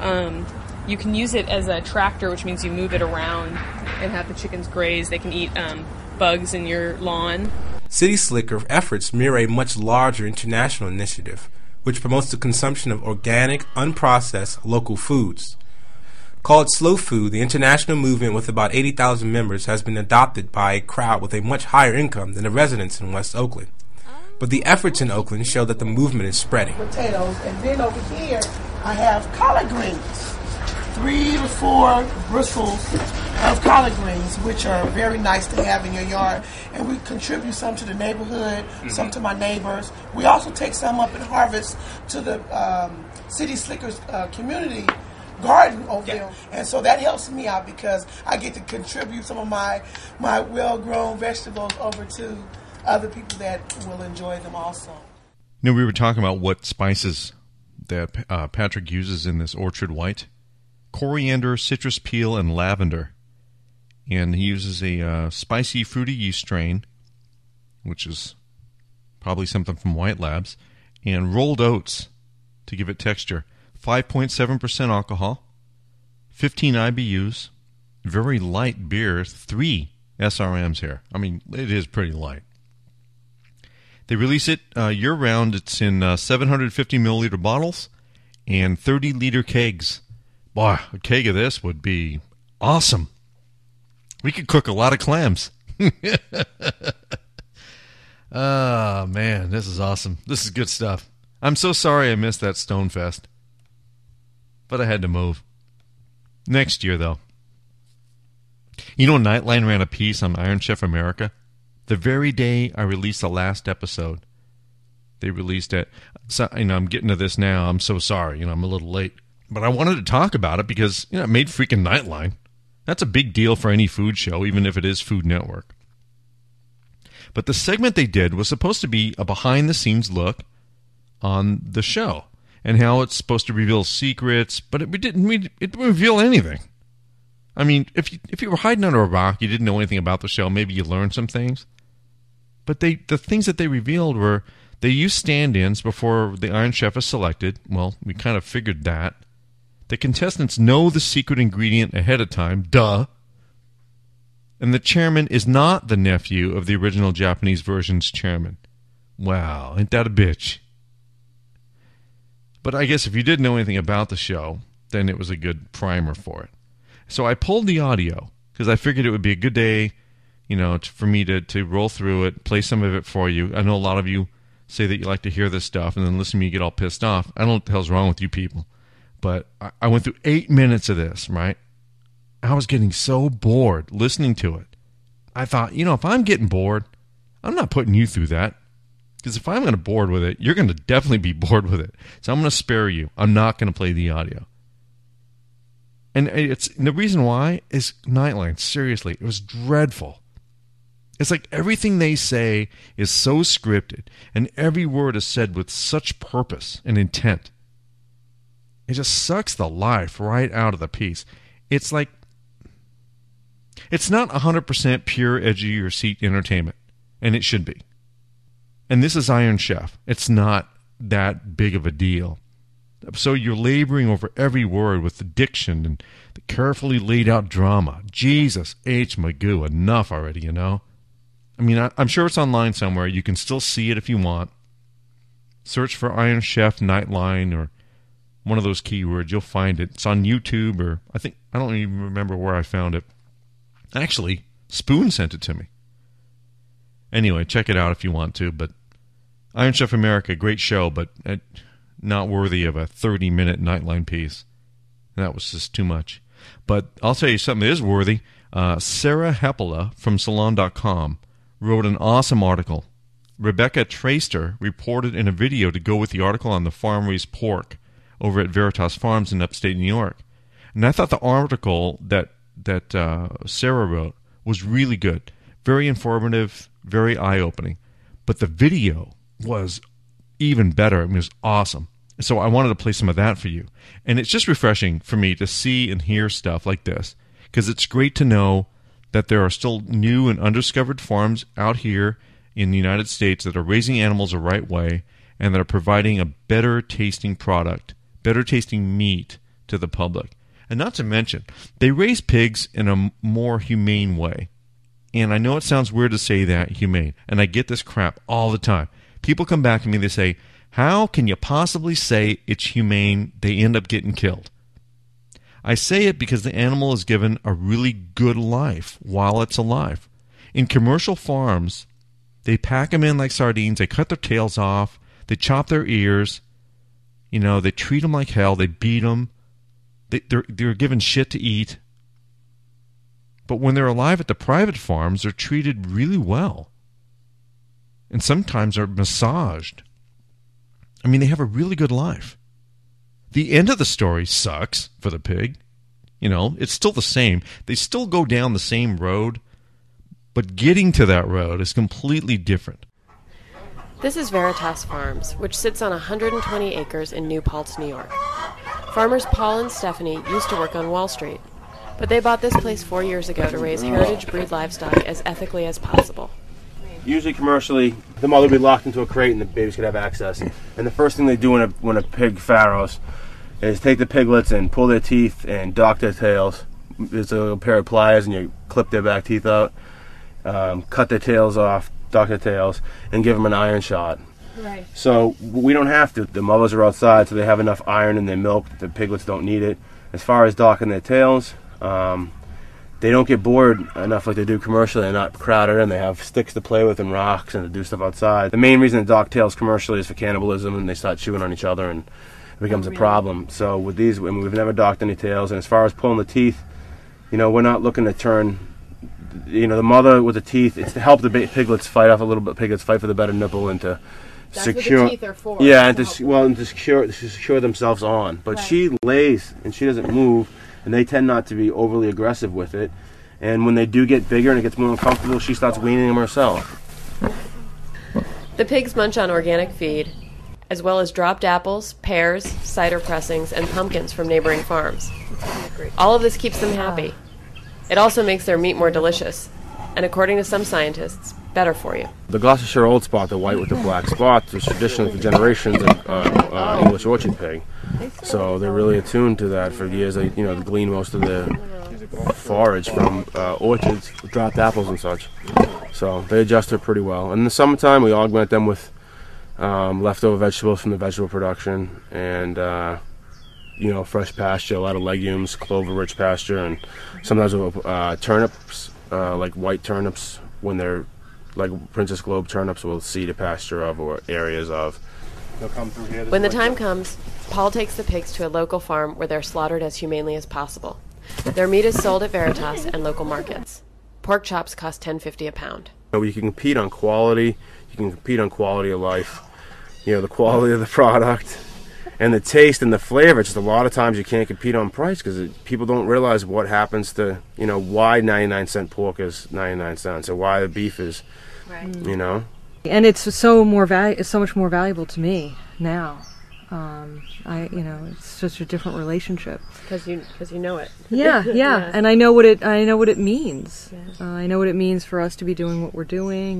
You can use it as a tractor, which means you move it around and have the chickens graze. They can eat bugs in your lawn. City Slicker efforts mirror a much larger international initiative, which promotes the consumption of organic, unprocessed, local foods. Called Slow Food, the international movement with about 80,000 members has been adopted by a crowd with a much higher income than the residents in West Oakland. But the efforts in Oakland show that the movement is spreading. Potatoes, and then over here I have collard greens. 3 to 4 bristles of collard greens, which are very nice to have in your yard. And we contribute some to the neighborhood, some to my neighbors. We also take some up and harvest to the City Slickers community garden over there. And so that helps me out, because I get to contribute some of my well-grown vegetables over to other people that will enjoy them also. You know, we were talking about what spices that Patrick uses in this Orchard White. Coriander, citrus peel, and lavender. And he uses a spicy fruity yeast strain, which is probably something from White Labs, and rolled oats to give it texture. 5.7% alcohol, 15 IBUs, very light beer, 3 SRMs here. I mean, it is pretty light. They release it year-round. It's in 750 milliliter bottles and 30-liter kegs. Boy, a keg of this would be awesome. We could cook a lot of clams. Oh, man, this is awesome. This is good stuff. I'm so sorry I missed that Stonefest, but I had to move. Next year, though. You know, Nightline ran a piece on Iron Chef America. The very day I released the last episode, they released it. So, I'm getting to this now. I'm so sorry. I'm a little late. But I wanted to talk about it because, it made freaking Nightline. That's a big deal for any food show, even if it is Food Network. But the segment they did was supposed to be a behind-the-scenes look on the show and how it's supposed to reveal secrets, but it didn't reveal anything. I mean, if you were hiding under a rock, you didn't know anything about the show, maybe you learned some things. But the things that they revealed were they used stand-ins before the Iron Chef is selected. Well, we kind of figured that. The contestants know the secret ingredient ahead of time. Duh. And the chairman is not the nephew of the original Japanese version's chairman. Wow, ain't that a bitch? But I guess if you didn't know anything about the show, then it was a good primer for it. So I pulled the audio because I figured it would be a good day, for me to roll through it, play some of it for you. I know a lot of you say that you like to hear this stuff and then listen to me get all pissed off. I don't know what the hell's wrong with you people. But I went through 8 minutes of this, right? I was getting so bored listening to it. I thought, if I'm getting bored, I'm not putting you through that. Because if I'm going to bored with it, you're going to definitely be bored with it. So I'm going to spare you. I'm not going to play the audio. And the reason why is Nightline. Seriously, it was dreadful. It's like everything they say is so scripted, and every word is said with such purpose and intent. It just sucks the life right out of the piece. It's like, it's not 100% pure edge of your seat entertainment, and it should be. And this is Iron Chef. It's not that big of a deal. So you're laboring over every word with the diction and the carefully laid out drama. Jesus H. Magoo, enough already, I mean, I'm sure it's online somewhere. You can still see it if you want. Search for Iron Chef Nightline or one of those keywords. You'll find it. It's on YouTube, or I don't even remember where I found it. Actually, Spoon sent it to me. Anyway, check it out if you want to. But Iron Chef America, great show, but not worthy of a 30-minute Nightline piece. That was just too much. But I'll tell you something that is worthy. Sarah Hepola from Salon.com wrote an awesome article. Rebecca Traister reported in a video to go with the article on the farm-raised pork over at Veritas Farms in upstate New York. And I thought the article that Sarah wrote was really good. Very informative, very eye-opening. But the video was even better. I mean, it was awesome. So I wanted to play some of that for you. And it's just refreshing for me to see and hear stuff like this, because it's great to know that there are still new and undiscovered farms out here in the United States that are raising animals the right way and that are providing a better-tasting product, better-tasting meat to the public. And not to mention, they raise pigs in a more humane way. And I know it sounds weird to say that, humane, and I get this crap all the time. People come back to me, they say, how can you possibly say it's humane? They end up getting killed. I say it because the animal is given a really good life while it's alive. In commercial farms, they pack them in like sardines, they cut their tails off, they chop their ears, they treat them like hell, they beat them, they're given shit to eat. But when they're alive at the private farms, they're treated really well. And sometimes are massaged. I mean, they have a really good life. The end of the story sucks for the pig. It's still the same. They still go down the same road, but getting to that road is completely different. This is Veritas Farms, which sits on 120 acres in New Paltz, New York. Farmers Paul and Stephanie used to work on Wall Street, but they bought this place 4 years ago to raise heritage breed livestock as ethically as possible. Usually commercially, the mother will be locked into a crate and the babies could have access. And the first thing they do when a pig farrows is take the piglets and pull their teeth and dock their tails. There's a pair of pliers and you clip their back teeth out, cut their tails off, dock their tails, and give them an iron shot. Right. So we don't have to. The mothers are outside, so they have enough iron in their milk. The piglets don't need it. As far as docking their tails, they don't get bored enough like they do commercially. They're not crowded in. They have sticks to play with and rocks and to do stuff outside. The main reason they dock tails commercially is for cannibalism, and they start chewing on each other, and it becomes a problem. So with these, we've never docked any tails. And as far as pulling the teeth, we're not looking to turn, the mother with the teeth. It's to help the piglets fight off a little bit. Piglets fight for the better nipple and to secure. What the teeth are for. Yeah, and to secure themselves on. But she lays and she doesn't move. And they tend not to be overly aggressive with it. And when they do get bigger and it gets more uncomfortable, she starts weaning them herself. The pigs munch on organic feed, as well as dropped apples, pears, cider pressings, and pumpkins from neighboring farms. All of this keeps them happy. It also makes their meat more delicious, and according to some scientists, better for you. The Gloucestershire Old Spot, the white with the black spots, is traditionally for generations an English orchard pig. So they're really attuned to that for years. They, glean most of their forage from orchards, dropped apples and such. So they adjust it pretty well. And in the summertime, we augment them with leftover vegetables from the vegetable production, and fresh pasture, a lot of legumes, clover-rich pasture, and sometimes turnips, like white turnips, when they're like Princess Globe turnips, we'll seed a pasture of or areas of. They'll come through here. When the time comes, Paul takes the pigs to a local farm where they're slaughtered as humanely as possible. Their meat is sold at Veritas and local markets. Pork chops cost $10.50 a pound. You can compete on quality. You can compete on quality of life. The quality of the product and the taste and the flavor. Just a lot of times you can't compete on price because people don't realize what happens to, why 99-cent pork is 99 cents or why the beef is, right. And it's so much more valuable to me now. It's such a different relationship. Because you know it. Yeah. And I know what it means. Yeah. I know what it means for us to be doing what we're doing,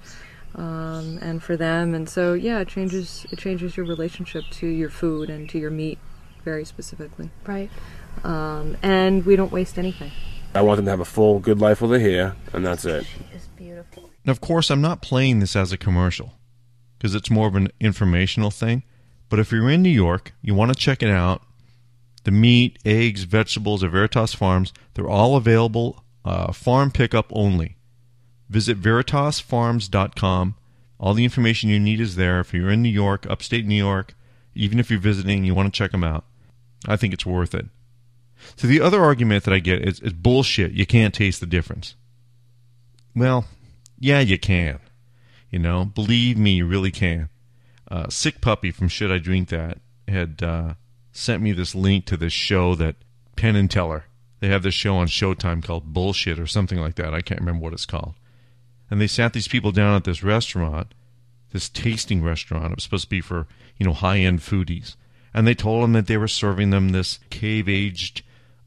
and for them. And so, it changes your relationship to your food and to your meat very specifically. Right. And we don't waste anything. I want them to have a full, good life while they're here, and that's it. It's beautiful. And of course, I'm not playing this as a commercial because it's more of an informational thing. But if you're in New York, you want to check it out. The meat, eggs, vegetables at Veritas Farms, they're all available, farm pickup only. Visit veritasfarms.com. All the information you need is there. If you're in New York, upstate New York, even if you're visiting, you want to check them out. I think it's worth it. So the other argument that I get is bullshit. You can't taste the difference. Well, yeah, you can. Believe me, you really can. Sick Puppy from Should I Drink That had sent me this link to this show that Penn and Teller, they have this show on Showtime called Bullshit or something like that. I can't remember what it's called. And they sat these people down at this restaurant, this tasting restaurant. It was supposed to be for, high-end foodies. And they told them that they were serving them this cave-aged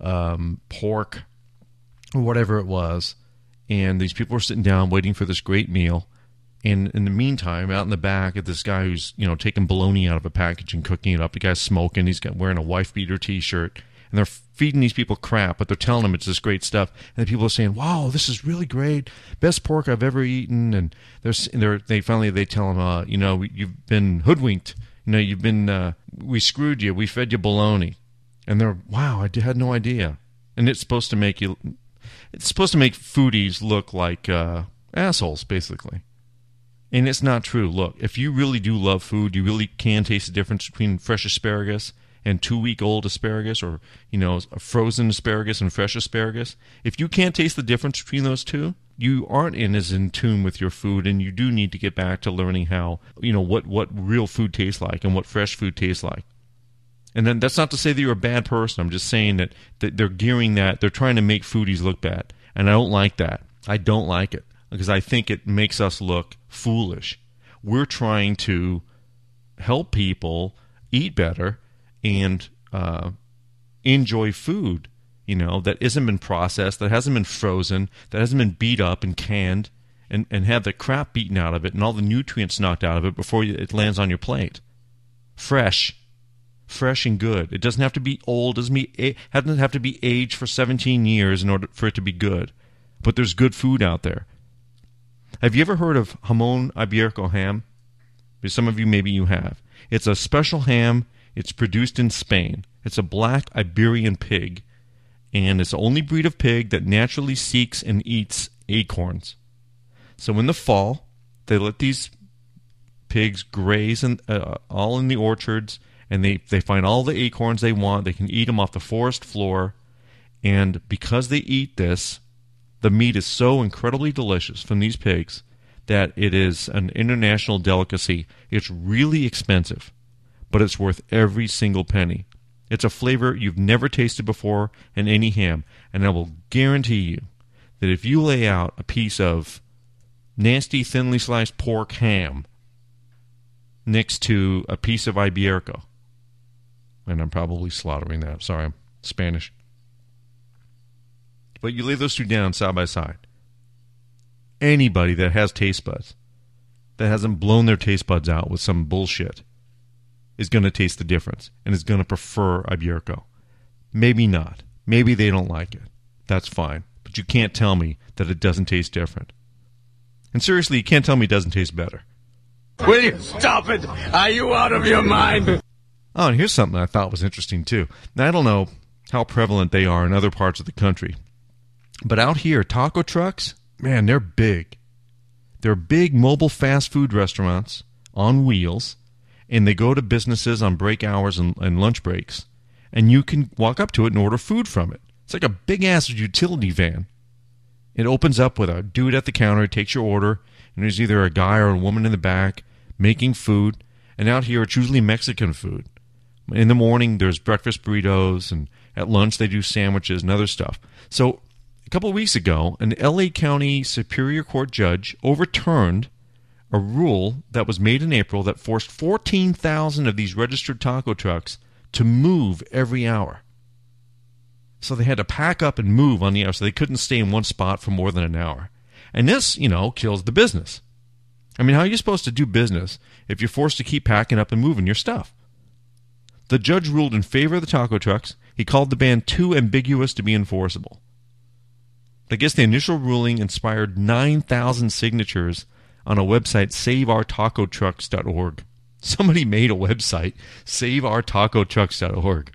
pork or whatever it was. And these people were sitting down waiting for this great meal. And in the meantime, out in the back, at this guy who's, taking bologna out of a package and cooking it up. The guy's smoking. He's wearing a wife-beater T-shirt. And they're feeding these people crap, but they're telling them it's this great stuff. And the people are saying, wow, this is really great. Best pork I've ever eaten. And they tell them, you've been hoodwinked. We screwed you. We fed you bologna. And they're, wow, I had no idea. And it's supposed to make foodies look like assholes, basically. And it's not true. Look, if you really do love food, you really can taste the difference between fresh asparagus and 2-week-old asparagus, or, a frozen asparagus and fresh asparagus. If you can't taste the difference between those two, you aren't as in tune with your food, and you do need to get back to learning how, what real food tastes like and what fresh food tastes like. And then that's not to say that you're a bad person. I'm just saying that they're gearing that. They're trying to make foodies look bad. And I don't like that. I don't like it because I think it makes us look foolish. We're trying to help people eat better and enjoy food, that isn't been processed, that hasn't been frozen, that hasn't been beat up and canned, and have the crap beaten out of it and all the nutrients knocked out of it before it lands on your plate. Fresh and good. It doesn't have to be old. It doesn't have to be aged for 17 years in order for it to be good. But there's good food out there. Have you ever heard of Jamón Ibérico ham? Some of you, maybe you have. It's a special ham. It's produced in Spain. It's a black Iberian pig, and it's the only breed of pig that naturally seeks and eats acorns. So in the fall, they let these pigs graze all in the orchards, and they find all the acorns they want. They can eat them off the forest floor, and because they eat this, the meat is so incredibly delicious from these pigs that it is an international delicacy. It's really expensive, but it's worth every single penny. It's a flavor you've never tasted before in any ham, and I will guarantee you that if you lay out a piece of nasty, thinly sliced pork ham next to a piece of Iberico, and I'm probably slaughtering that. Sorry, I'm Spanish. But you lay those two down side by side. Anybody that has taste buds, that hasn't blown their taste buds out with some bullshit, is going to taste the difference and is going to prefer Iberico. Maybe not. Maybe they don't like it. That's fine. But you can't tell me that it doesn't taste different. And seriously, you can't tell me it doesn't taste better. Will you stop it? Are you out of your mind? Oh, and here's something I thought was interesting, too. Now, I don't know how prevalent they are in other parts of the country, but out here, taco trucks, man, they're big. They're big mobile fast food restaurants on wheels, and they go to businesses on break hours and lunch breaks, and you can walk up to it and order food from it. It's like a big-ass utility van. It opens up with a dude at the counter, takes your order, and there's either a guy or a woman in the back making food, and out here it's usually Mexican food. In the morning, there's breakfast burritos, and at lunch they do sandwiches and other stuff. So a couple of weeks ago, an L.A. County Superior Court judge overturned a rule that was made in April that forced 14,000 of these registered taco trucks to move every hour. So they had to pack up and move on the hour, so they couldn't stay in one spot for more than an hour. And this, kills the business. I mean, how are you supposed to do business if you're forced to keep packing up and moving your stuff? The judge ruled in favor of the taco trucks. He called the ban too ambiguous to be enforceable. I guess the initial ruling inspired 9,000 signatures on a website, SaveOurTacoTrucks.org. Somebody made a website, SaveOurTacoTrucks.org.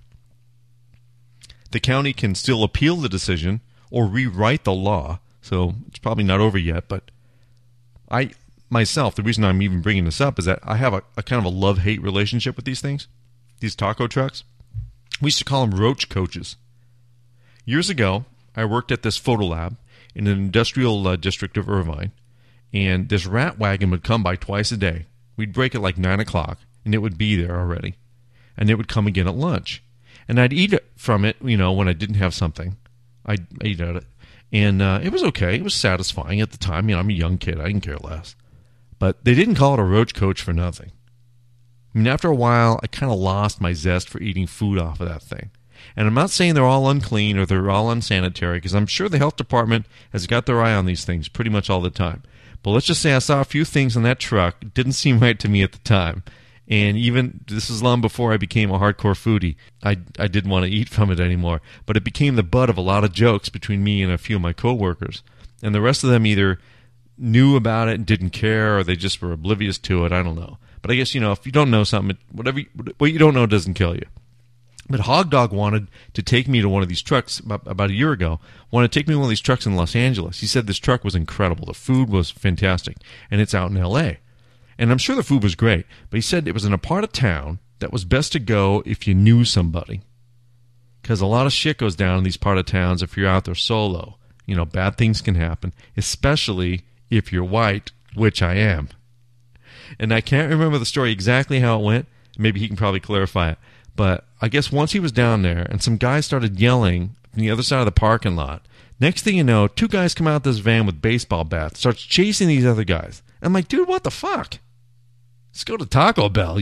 The county can still appeal the decision or rewrite the law, so it's probably not over yet, but I myself, the reason I'm even bringing this up is that I have a kind of a love-hate relationship with these things, these taco trucks. We used to call them roach coaches. Years ago, I worked at this photo lab in an industrial district of Irvine, and this rat wagon would come by twice a day. We'd break at like 9 o'clock, and it would be there already. And it would come again at lunch. And I'd eat from it, when I didn't have something. I'd eat at it. And it was okay. It was satisfying at the time. I'm a young kid. I didn't care less. But they didn't call it a roach coach for nothing. I mean, after a while, I kind of lost my zest for eating food off of that thing. And I'm not saying they're all unclean or they're all unsanitary, because I'm sure the health department has got their eye on these things pretty much all the time. But let's just say I saw a few things on that truck. It didn't seem right to me at the time. And even, this is long before I became a hardcore foodie, I didn't want to eat from it anymore. But it became the butt of a lot of jokes between me and a few of my coworkers. And the rest of them either knew about it and didn't care, or they just were oblivious to it. I don't know. But I guess, if you don't know something, what you don't know doesn't kill you. But Hog Dog wanted to take me to one of these trucks about a year ago, wanted to take me to one of these trucks in Los Angeles. He said this truck was incredible. The food was fantastic, and it's out in L.A., and I'm sure the food was great, but he said it was in a part of town that was best to go if you knew somebody. Because a lot of shit goes down in these part of towns if you're out there solo. Bad things can happen, especially if you're white, which I am. And I can't remember the story exactly how it went. Maybe he can probably clarify it. But I guess once he was down there and some guys started yelling from the other side of the parking lot, next thing you know, two guys come out of this van with baseball bats, starts chasing these other guys. I'm like, dude, what the fuck? Let's go to Taco Bell,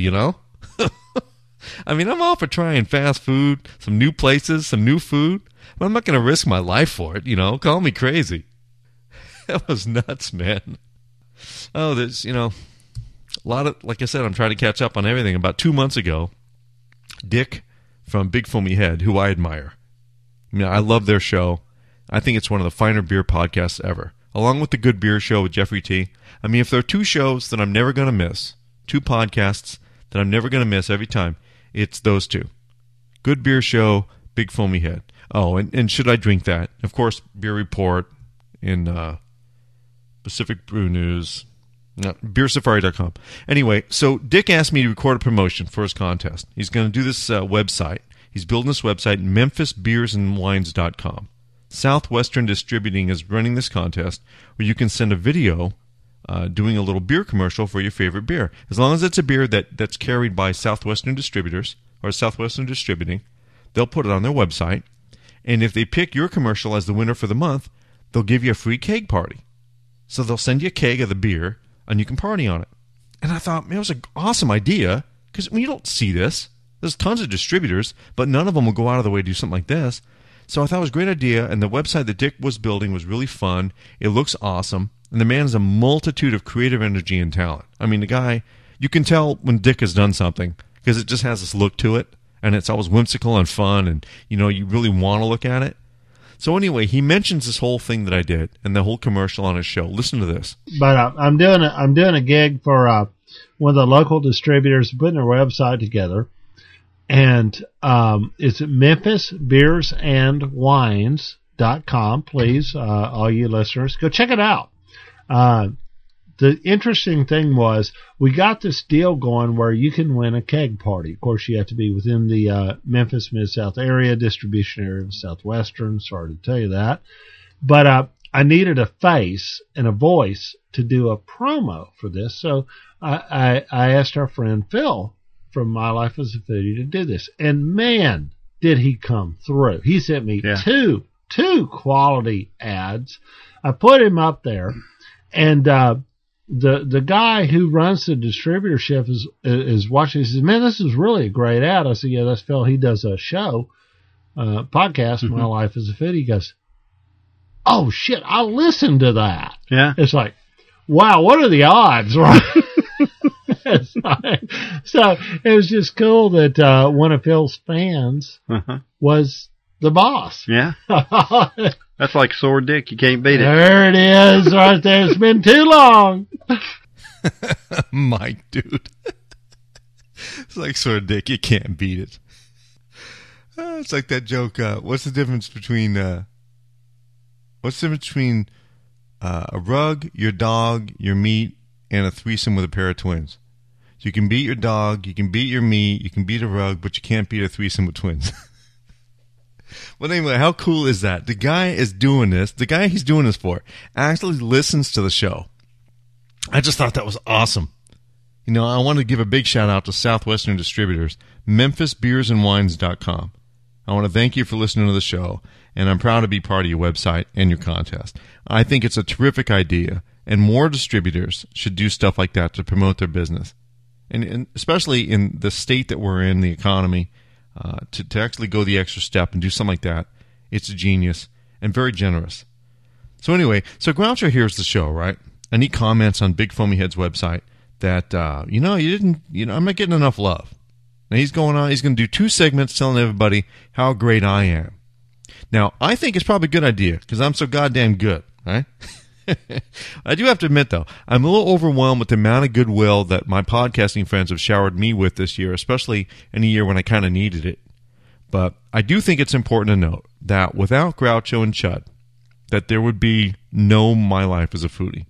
I mean, I'm all for trying fast food, some new places, some new food, but I'm not going to risk my life for it, Call me crazy. That was nuts, man. Oh, there's, a lot of, like I said, I'm trying to catch up on everything. About 2 months ago, Dick from Big Foamy Head, who I admire. I love their show. I think it's one of the finer beer podcasts ever, along with the Good Beer Show with Jeffrey T. If there are two shows that I'm never going to miss, two podcasts that I'm never going to miss every time, it's those two. Good Beer Show, Big Foamy Head. Oh, and Should I Drink That? Of course, Beer Report in Pacific Brew News. No, BeerSafari.com. Anyway, so Dick asked me to record a promotion for his contest. He's going to do this website. He's building this website, MemphisBeersandWines.com. Southwestern Distributing is running this contest where you can send a video doing a little beer commercial for your favorite beer. As long as it's a beer that's carried by Southwestern Distributors or Southwestern Distributing, they'll put it on their website. And if they pick your commercial as the winner for the month, they'll give you a free keg party. So they'll send you a keg of the beer, and you can party on it. And I thought, man, it was an awesome idea, because you don't see this. There's tons of distributors, but none of them will go out of the way to do something like this. So I thought it was a great idea, and the website that Dick was building was really fun. It looks awesome, and the man has a multitude of creative energy and talent. The guy, you can tell when Dick has done something, because it just has this look to it, and it's always whimsical and fun, and, you really want to look at it. So anyway, he mentions this whole thing that I did and the whole commercial on his show. Listen to this. But I'm doing a gig for one of the local distributors putting their website together. And it's MemphisBeersAndWines.com. Please, all you listeners, go check it out. The interesting thing was we got this deal going where you can win a keg party. Of course, you have to be within the Memphis Mid-South area, distribution area of Southwestern. Sorry to tell you that. But I needed a face and a voice to do a promo for this. So I asked our friend Phil from My Life as a Foodie to do this. And, man, did he come through. He sent me two quality ads. I put him up there. And the guy who runs the distributorship is watching. He says, "Man, this is really a great ad." I said, "Yeah, that's Phil. He does a show, podcast, My Life as a Foodie." He goes, "Oh shit, I listened to that." Yeah, it's like, wow, what are the odds, right? So it was just cool that one of Phil's fans was the boss. Yeah. That's like sore dick. You can't beat it. There it is right there. It's been too long. Mike, dude. It's like sore dick. You can't beat it. It's like that joke. What's the difference between a rug, your dog, your meat, and a threesome with a pair of twins? So you can beat your dog, you can beat your meat, you can beat a rug, but you can't beat a threesome with twins. But anyway, how cool is that? The guy is doing this. The guy he's doing this for actually listens to the show. I just thought that was awesome. You know, I want to give a big shout out to Southwestern Distributors, MemphisBeersAndWines.com. I want to thank you for listening to the show, and I'm proud to be part of your website and your contest. I think it's a terrific idea, and more distributors should do stuff like that to promote their business. And especially in the state that we're in, the economy, to actually go the extra step and do something like that, it's a genius and very generous. So anyway, Groucho hears the show, right? And he comments on Big Foamy Head's website that, I'm not getting enough love. And he's going to do 2 segments telling everybody how great I am. Now, I think it's probably a good idea because I'm so goddamn good, right? I do have to admit, though, I'm a little overwhelmed with the amount of goodwill that my podcasting friends have showered me with this year, especially in a year when I kind of needed it. But I do think it's important to note that without Groucho and Chud, that there would be no My Life as a Foodie.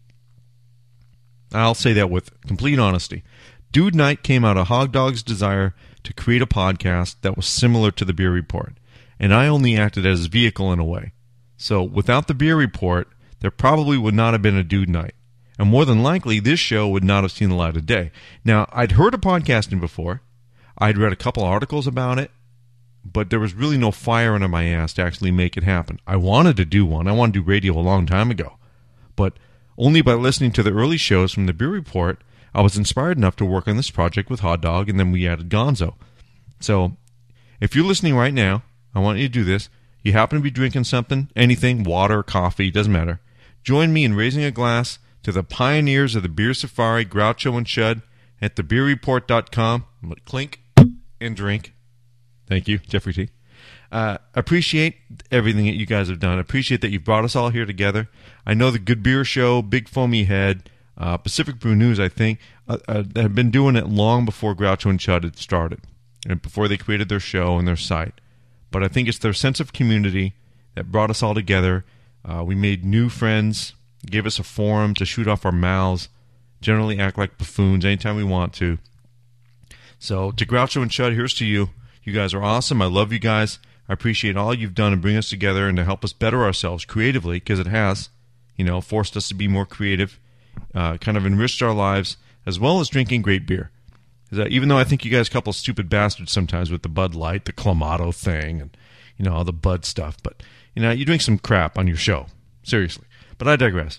I'll say that with complete honesty. Dude Night came out of Hog Dog's desire to create a podcast that was similar to the Beer Report, and I only acted as a vehicle in a way. So without the Beer Report, there probably would not have been a Dude Night. And more than likely, this show would not have seen the light of day. Now, I'd heard of podcasting before. I'd read a couple articles about it. But there was really no fire under my ass to actually make it happen. I wanted to do one. I wanted to do radio a long time ago. But only by listening to the early shows from the Beer Report, I was inspired enough to work on this project with Hot Dog, and then we added Gonzo. So, if you're listening right now, I want you to do this. You happen to be drinking something, anything, water, coffee, doesn't matter. Join me in raising a glass to the pioneers of the beer safari, Groucho and Chud, at thebeerreport.com. Clink and drink. Thank you, Jeffrey T. Appreciate everything that you guys have done. Appreciate that you've brought us all here together. I know the Good Beer Show, Big Foamy Head, Pacific Brew News, I think, have been doing it long before Groucho and Chud had started and before they created their show and their site. But I think it's their sense of community that brought us all together. We made new friends, gave us a forum to shoot off our mouths, generally act like buffoons anytime we want to. So to Groucho and Chud, here's to you. You guys are awesome. I love you guys. I appreciate all you've done to bring us together and to help us better ourselves creatively, because it has, forced us to be more creative, kind of enriched our lives, as well as drinking great beer. Even though I think you guys are a couple of stupid bastards sometimes with the Bud Light, the Clamato thing, and, all the Bud stuff. But, you drink some crap on your show. Seriously. But I digress.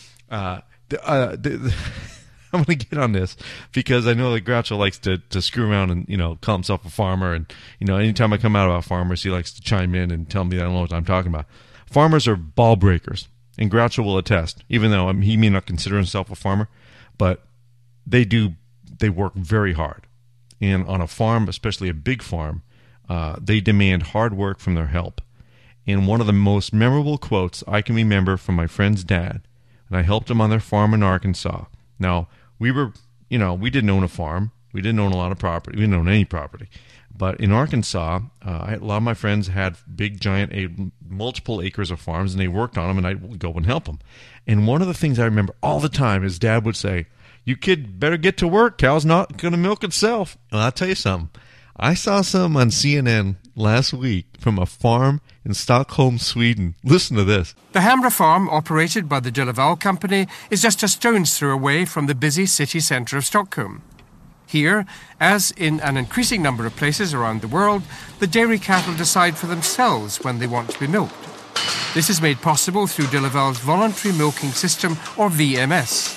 I'm going to get on this because I know that Groucho likes to screw around and, call himself a farmer. And, anytime I come out about farmers, he likes to chime in and tell me that I don't know what I'm talking about. Farmers are ball breakers, and Groucho will attest, even though he may not consider himself a farmer, but they work very hard. And on a farm, especially a big farm, they demand hard work from their help. And one of the most memorable quotes I can remember from my friend's dad, and I helped him on their farm in Arkansas. Now, we were, we didn't own a farm. We didn't own a lot of property. We didn't own any property. But in Arkansas, a lot of my friends had big, giant, multiple acres of farms, and they worked on them, and I'd go and help them. And one of the things I remember all the time is Dad would say, "You kid better get to work. Cow's not going to milk itself." Well, I'll tell you something. I saw some on CNN last week from a farm in Stockholm, Sweden. Listen to this. The Hamra farm, operated by the De Laval Company, is just a stone's throw away from the busy city centre of Stockholm. Here, as in an increasing number of places around the world, the dairy cattle decide for themselves when they want to be milked. This is made possible through De Laval's Voluntary Milking System, or VMS.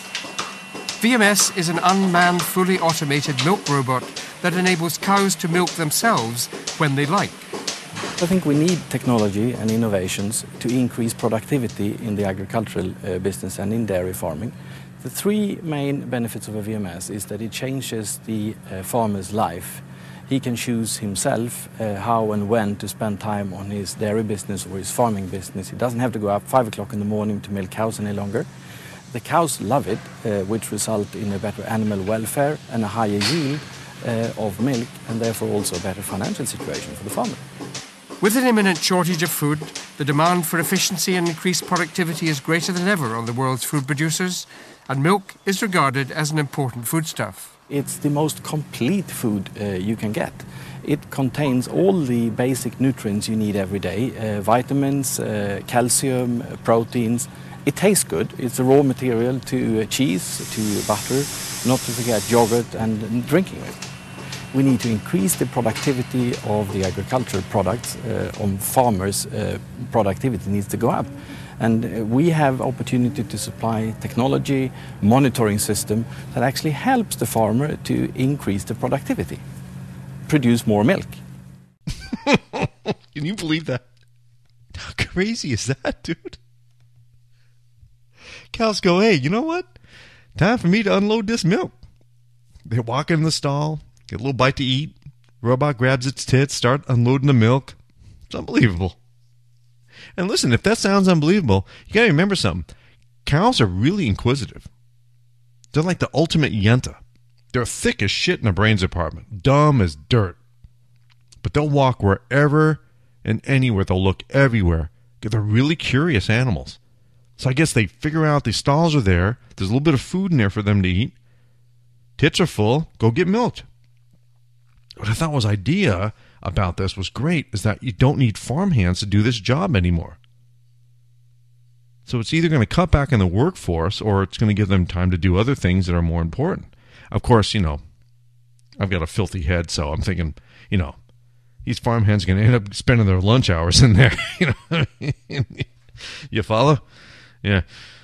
VMS is an unmanned, fully automated milk robot that enables cows to milk themselves when they like. I think we need technology and innovations to increase productivity in the agricultural business and in dairy farming. The three main benefits of a VMS is that it changes the farmer's life. He can choose himself how and when to spend time on his dairy business or his farming business. He doesn't have to go up 5 o'clock in the morning to milk cows any longer. The cows love it, which result in a better animal welfare and a higher yield of milk, and therefore also a better financial situation for the farmer. With an imminent shortage of food, the demand for efficiency and increased productivity is greater than ever on the world's food producers, and milk is regarded as an important foodstuff. It's the most complete food you can get. It contains all the basic nutrients you need every day, vitamins, calcium, proteins. It tastes good. It's a raw material to cheese, to butter, not to forget yogurt and drinking milk. We need to increase the productivity of the agricultural products. On farmers, productivity needs to go up. And we have opportunity to supply technology, monitoring system that actually helps the farmer to increase the productivity, produce more milk. Can you believe that? How crazy is that, dude? Cows go, "Hey, you know what? Time for me to unload this milk." They walk in the stall, get a little bite to eat. Robot grabs its tits, start unloading the milk. It's unbelievable. And listen, if that sounds unbelievable, you got to remember something. Cows are really inquisitive. They're like the ultimate yenta. They're thick as shit in the brains department, dumb as dirt. But they'll walk wherever and anywhere. They'll look everywhere. They're really curious animals. So I guess they figure out the stalls are there. There's a little bit of food in there for them to eat. Tits are full. Go get milked. What I thought was idea about this was great is that you don't need farmhands to do this job anymore. So it's either going to cut back on the workforce or it's going to give them time to do other things that are more important. Of course, I've got a filthy head, so I'm thinking, these farmhands are going to end up spending their lunch hours in there. You follow? Yeah.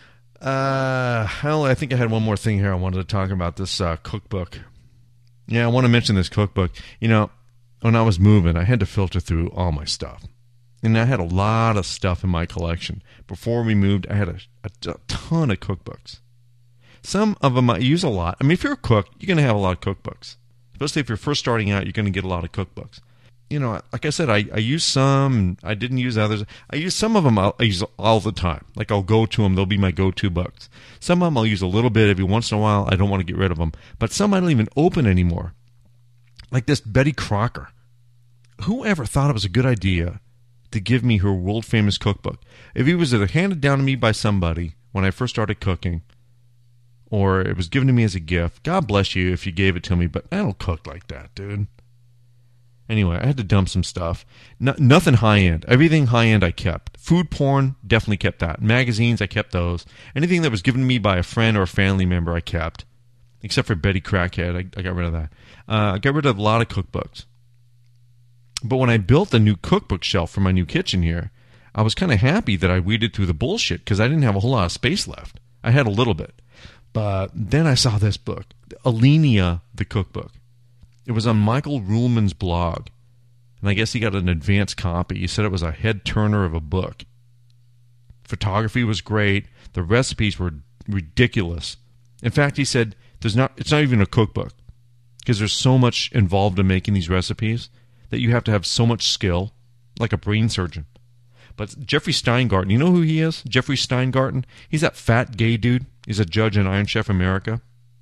I think I had one more thing here I wanted to talk about, this cookbook. Yeah, I want to mention this cookbook. When I was moving, I had to filter through all my stuff. And I had a lot of stuff in my collection. Before we moved, I had a ton of cookbooks. Some of them I use a lot. I mean, if you're a cook, you're going to have a lot of cookbooks. Especially if you're first starting out, you're going to get a lot of cookbooks. Like I said, I use some, I didn't use others. I use some of them, I use all the time. Like I'll go to them, they'll be my go-to books. Some of them I'll use a little bit every once in a while. I don't want to get rid of them. But some I don't even open anymore. Like this Betty Crocker. Who ever thought it was a good idea to give me her world-famous cookbook? If it was either handed down to me by somebody when I first started cooking, or it was given to me as a gift, God bless you if you gave it to me, but I don't cook like that, dude. Anyway, I had to dump some stuff. Nothing high-end. Everything high-end I kept. Food porn, definitely kept that. Magazines, I kept those. Anything that was given to me by a friend or a family member, I kept. Except for Betty Crackhead, I got rid of that. I got rid of a lot of cookbooks. But when I built the new cookbook shelf for my new kitchen here, I was kind of happy that I weeded through the bullshit because I didn't have a whole lot of space left. I had a little bit. But then I saw this book, Alinea, the cookbook. It was on Michael Ruhlman's blog, and I guess he got an advanced copy. He said it was a head turner of a book. Photography was great. The recipes were ridiculous. In fact, he said it's not even a cookbook because there's so much involved in making these recipes that you have to have so much skill, like a brain surgeon. But Jeffrey Steingarten, you know who he is? Jeffrey Steingarten? He's that fat gay dude. He's a judge in Iron Chef America.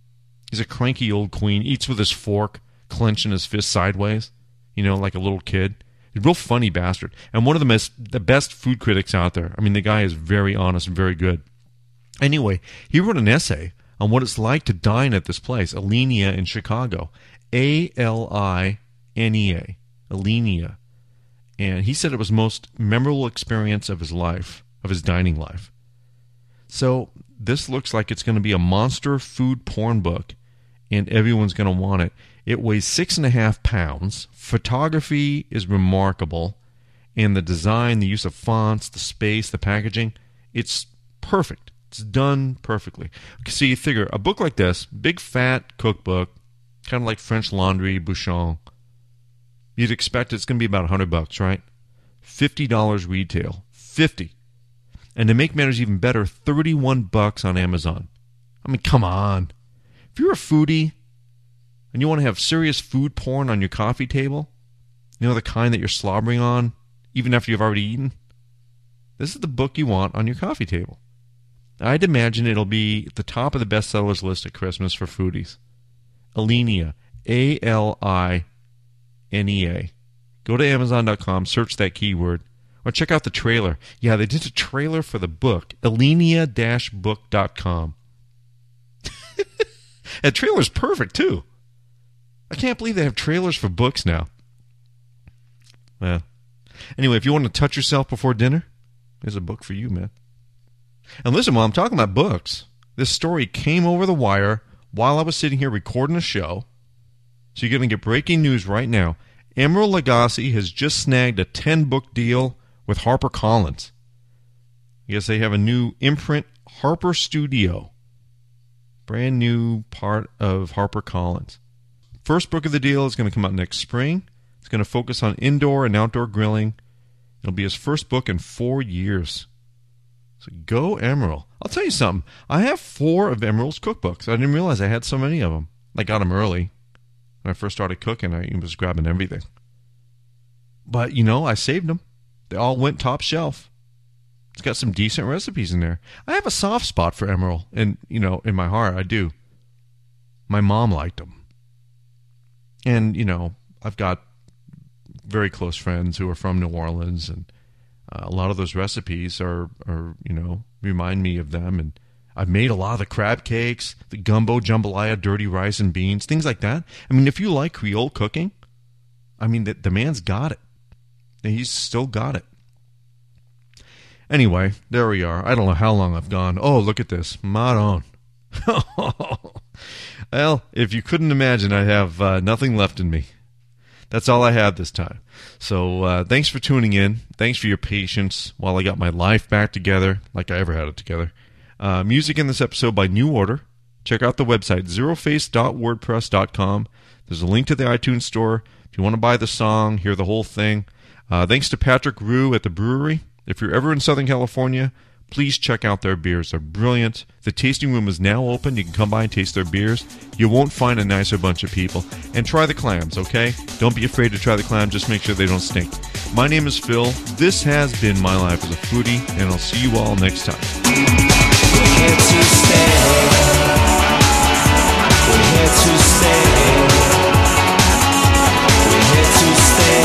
He's a cranky old queen, eats with his fork, clenching his fist sideways, like a little kid. He's a real funny bastard. And one of the best food critics out there. I mean, the guy is very honest and very good. Anyway, he wrote an essay on what it's like to dine at this place, Alinea in Chicago. Alinea. Alinea. And he said it was the most memorable experience of his life, of his dining life. So this looks like it's going to be a monster food porn book, and everyone's going to want it. It weighs 6.5 pounds. Photography is remarkable, and the design, the use of fonts, the space, the packaging, it's perfect. It's done perfectly. So you figure, a book like this, big fat cookbook, kind of like French Laundry, Bouchon, you'd expect it's going to be about $100, right? $50 retail. $50. And to make matters even better, $31 on Amazon. I mean, come on. If you're a foodie and you want to have serious food porn on your coffee table, the kind that you're slobbering on even after you've already eaten, this is the book you want on your coffee table. I'd imagine it'll be at the top of the bestsellers list at Christmas for foodies. Alinea. Alinea. Go to Amazon.com, search that keyword, or check out the trailer. Yeah, they did a trailer for the book. Alinea-book.com. That trailer's perfect, too. I can't believe they have trailers for books now. Well, anyway, if you want to touch yourself before dinner, there's a book for you, man. And listen, while I'm talking about books, this story came over the wire while I was sitting here recording a show. So you're going to get breaking news right now. Emeril Lagasse has just snagged a 10-book deal with HarperCollins. I guess they have a new imprint, Harper Studio. Brand new part of HarperCollins. First book of the deal is going to come out next spring. It's going to focus on indoor and outdoor grilling. It'll be his first book in 4 years. So go Emeril. I'll tell you something. I have 4 of Emeril's cookbooks. I didn't realize I had so many of them. I got them early. When I first started cooking, I was grabbing everything. But, I saved them. They all went top shelf. It's got some decent recipes in there. I have a soft spot for Emeril. And, in my heart, I do. My mom liked them. And, I've got very close friends who are from New Orleans, and a lot of those recipes are remind me of them. And I've made a lot of the crab cakes, the gumbo jambalaya, dirty rice and beans, things like that. I mean, if you like Creole cooking, I mean, the man's got it. And he's still got it. Anyway, there we are. I don't know how long I've gone. Oh, look at this. Maron. Well, if you couldn't imagine, I have nothing left in me. That's all I have this time. So thanks for tuning in. Thanks for your patience while I got my life back together like I ever had it together. Music in this episode by New Order. Check out the website, zeroface.wordpress.com. There's a link to the iTunes store. If you want to buy the song, hear the whole thing. Thanks to Patrick Rue at the brewery. If you're ever in Southern California, please check out their beers. They're brilliant. The tasting room is now open. You can come by and taste their beers. You won't find a nicer bunch of people. And try the clams, okay? Don't be afraid to try the clams. Just make sure they don't stink. My name is Phil. This has been my life as a foodie, and I'll see you all next time. We're here to stay. We're here to stay. We're here to stay.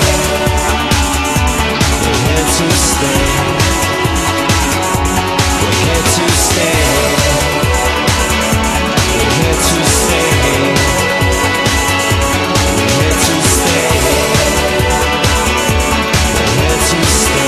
We're here to stay. We're here to stay. We're here to stay. We're here to stay. We're here to stay.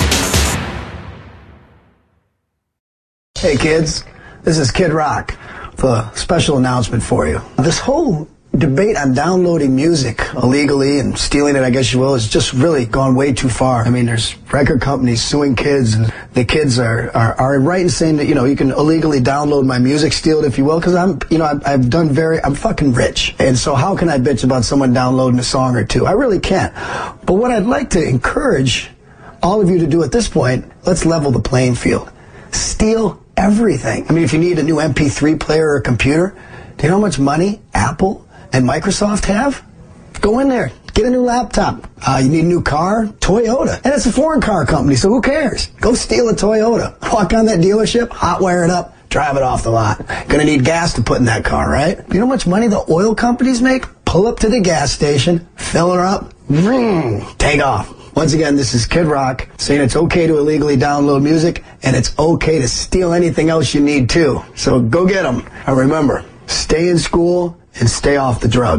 Hey kids, this is Kid Rock. a special announcement for you. This whole debate on downloading music illegally and stealing it, I guess you will, has just really gone way too far. I mean, there's record companies suing kids, and the kids are right in saying that, you can illegally download my music, steal it if you will, because I'm fucking rich. And so how can I bitch about someone downloading a song or two? I really can't. But what I'd like to encourage all of you to do at this point, let's level the playing field. Steal everything. I mean, if you need a new MP3 player or a computer, do you know how much money Apple and Microsoft have? Go in there, get a new laptop. You need a new car? Toyota. And it's a foreign car company, so who cares? Go steal a Toyota. Walk on that dealership, hot wire it up, drive it off the lot. Gonna need gas to put in that car, right? You know how much money the oil companies make? Pull up to the gas station, fill her up, take off. Once again, this is Kid Rock saying it's okay to illegally download music, and it's okay to steal anything else you need too. So go get them. And remember, stay in school and stay off the drugs.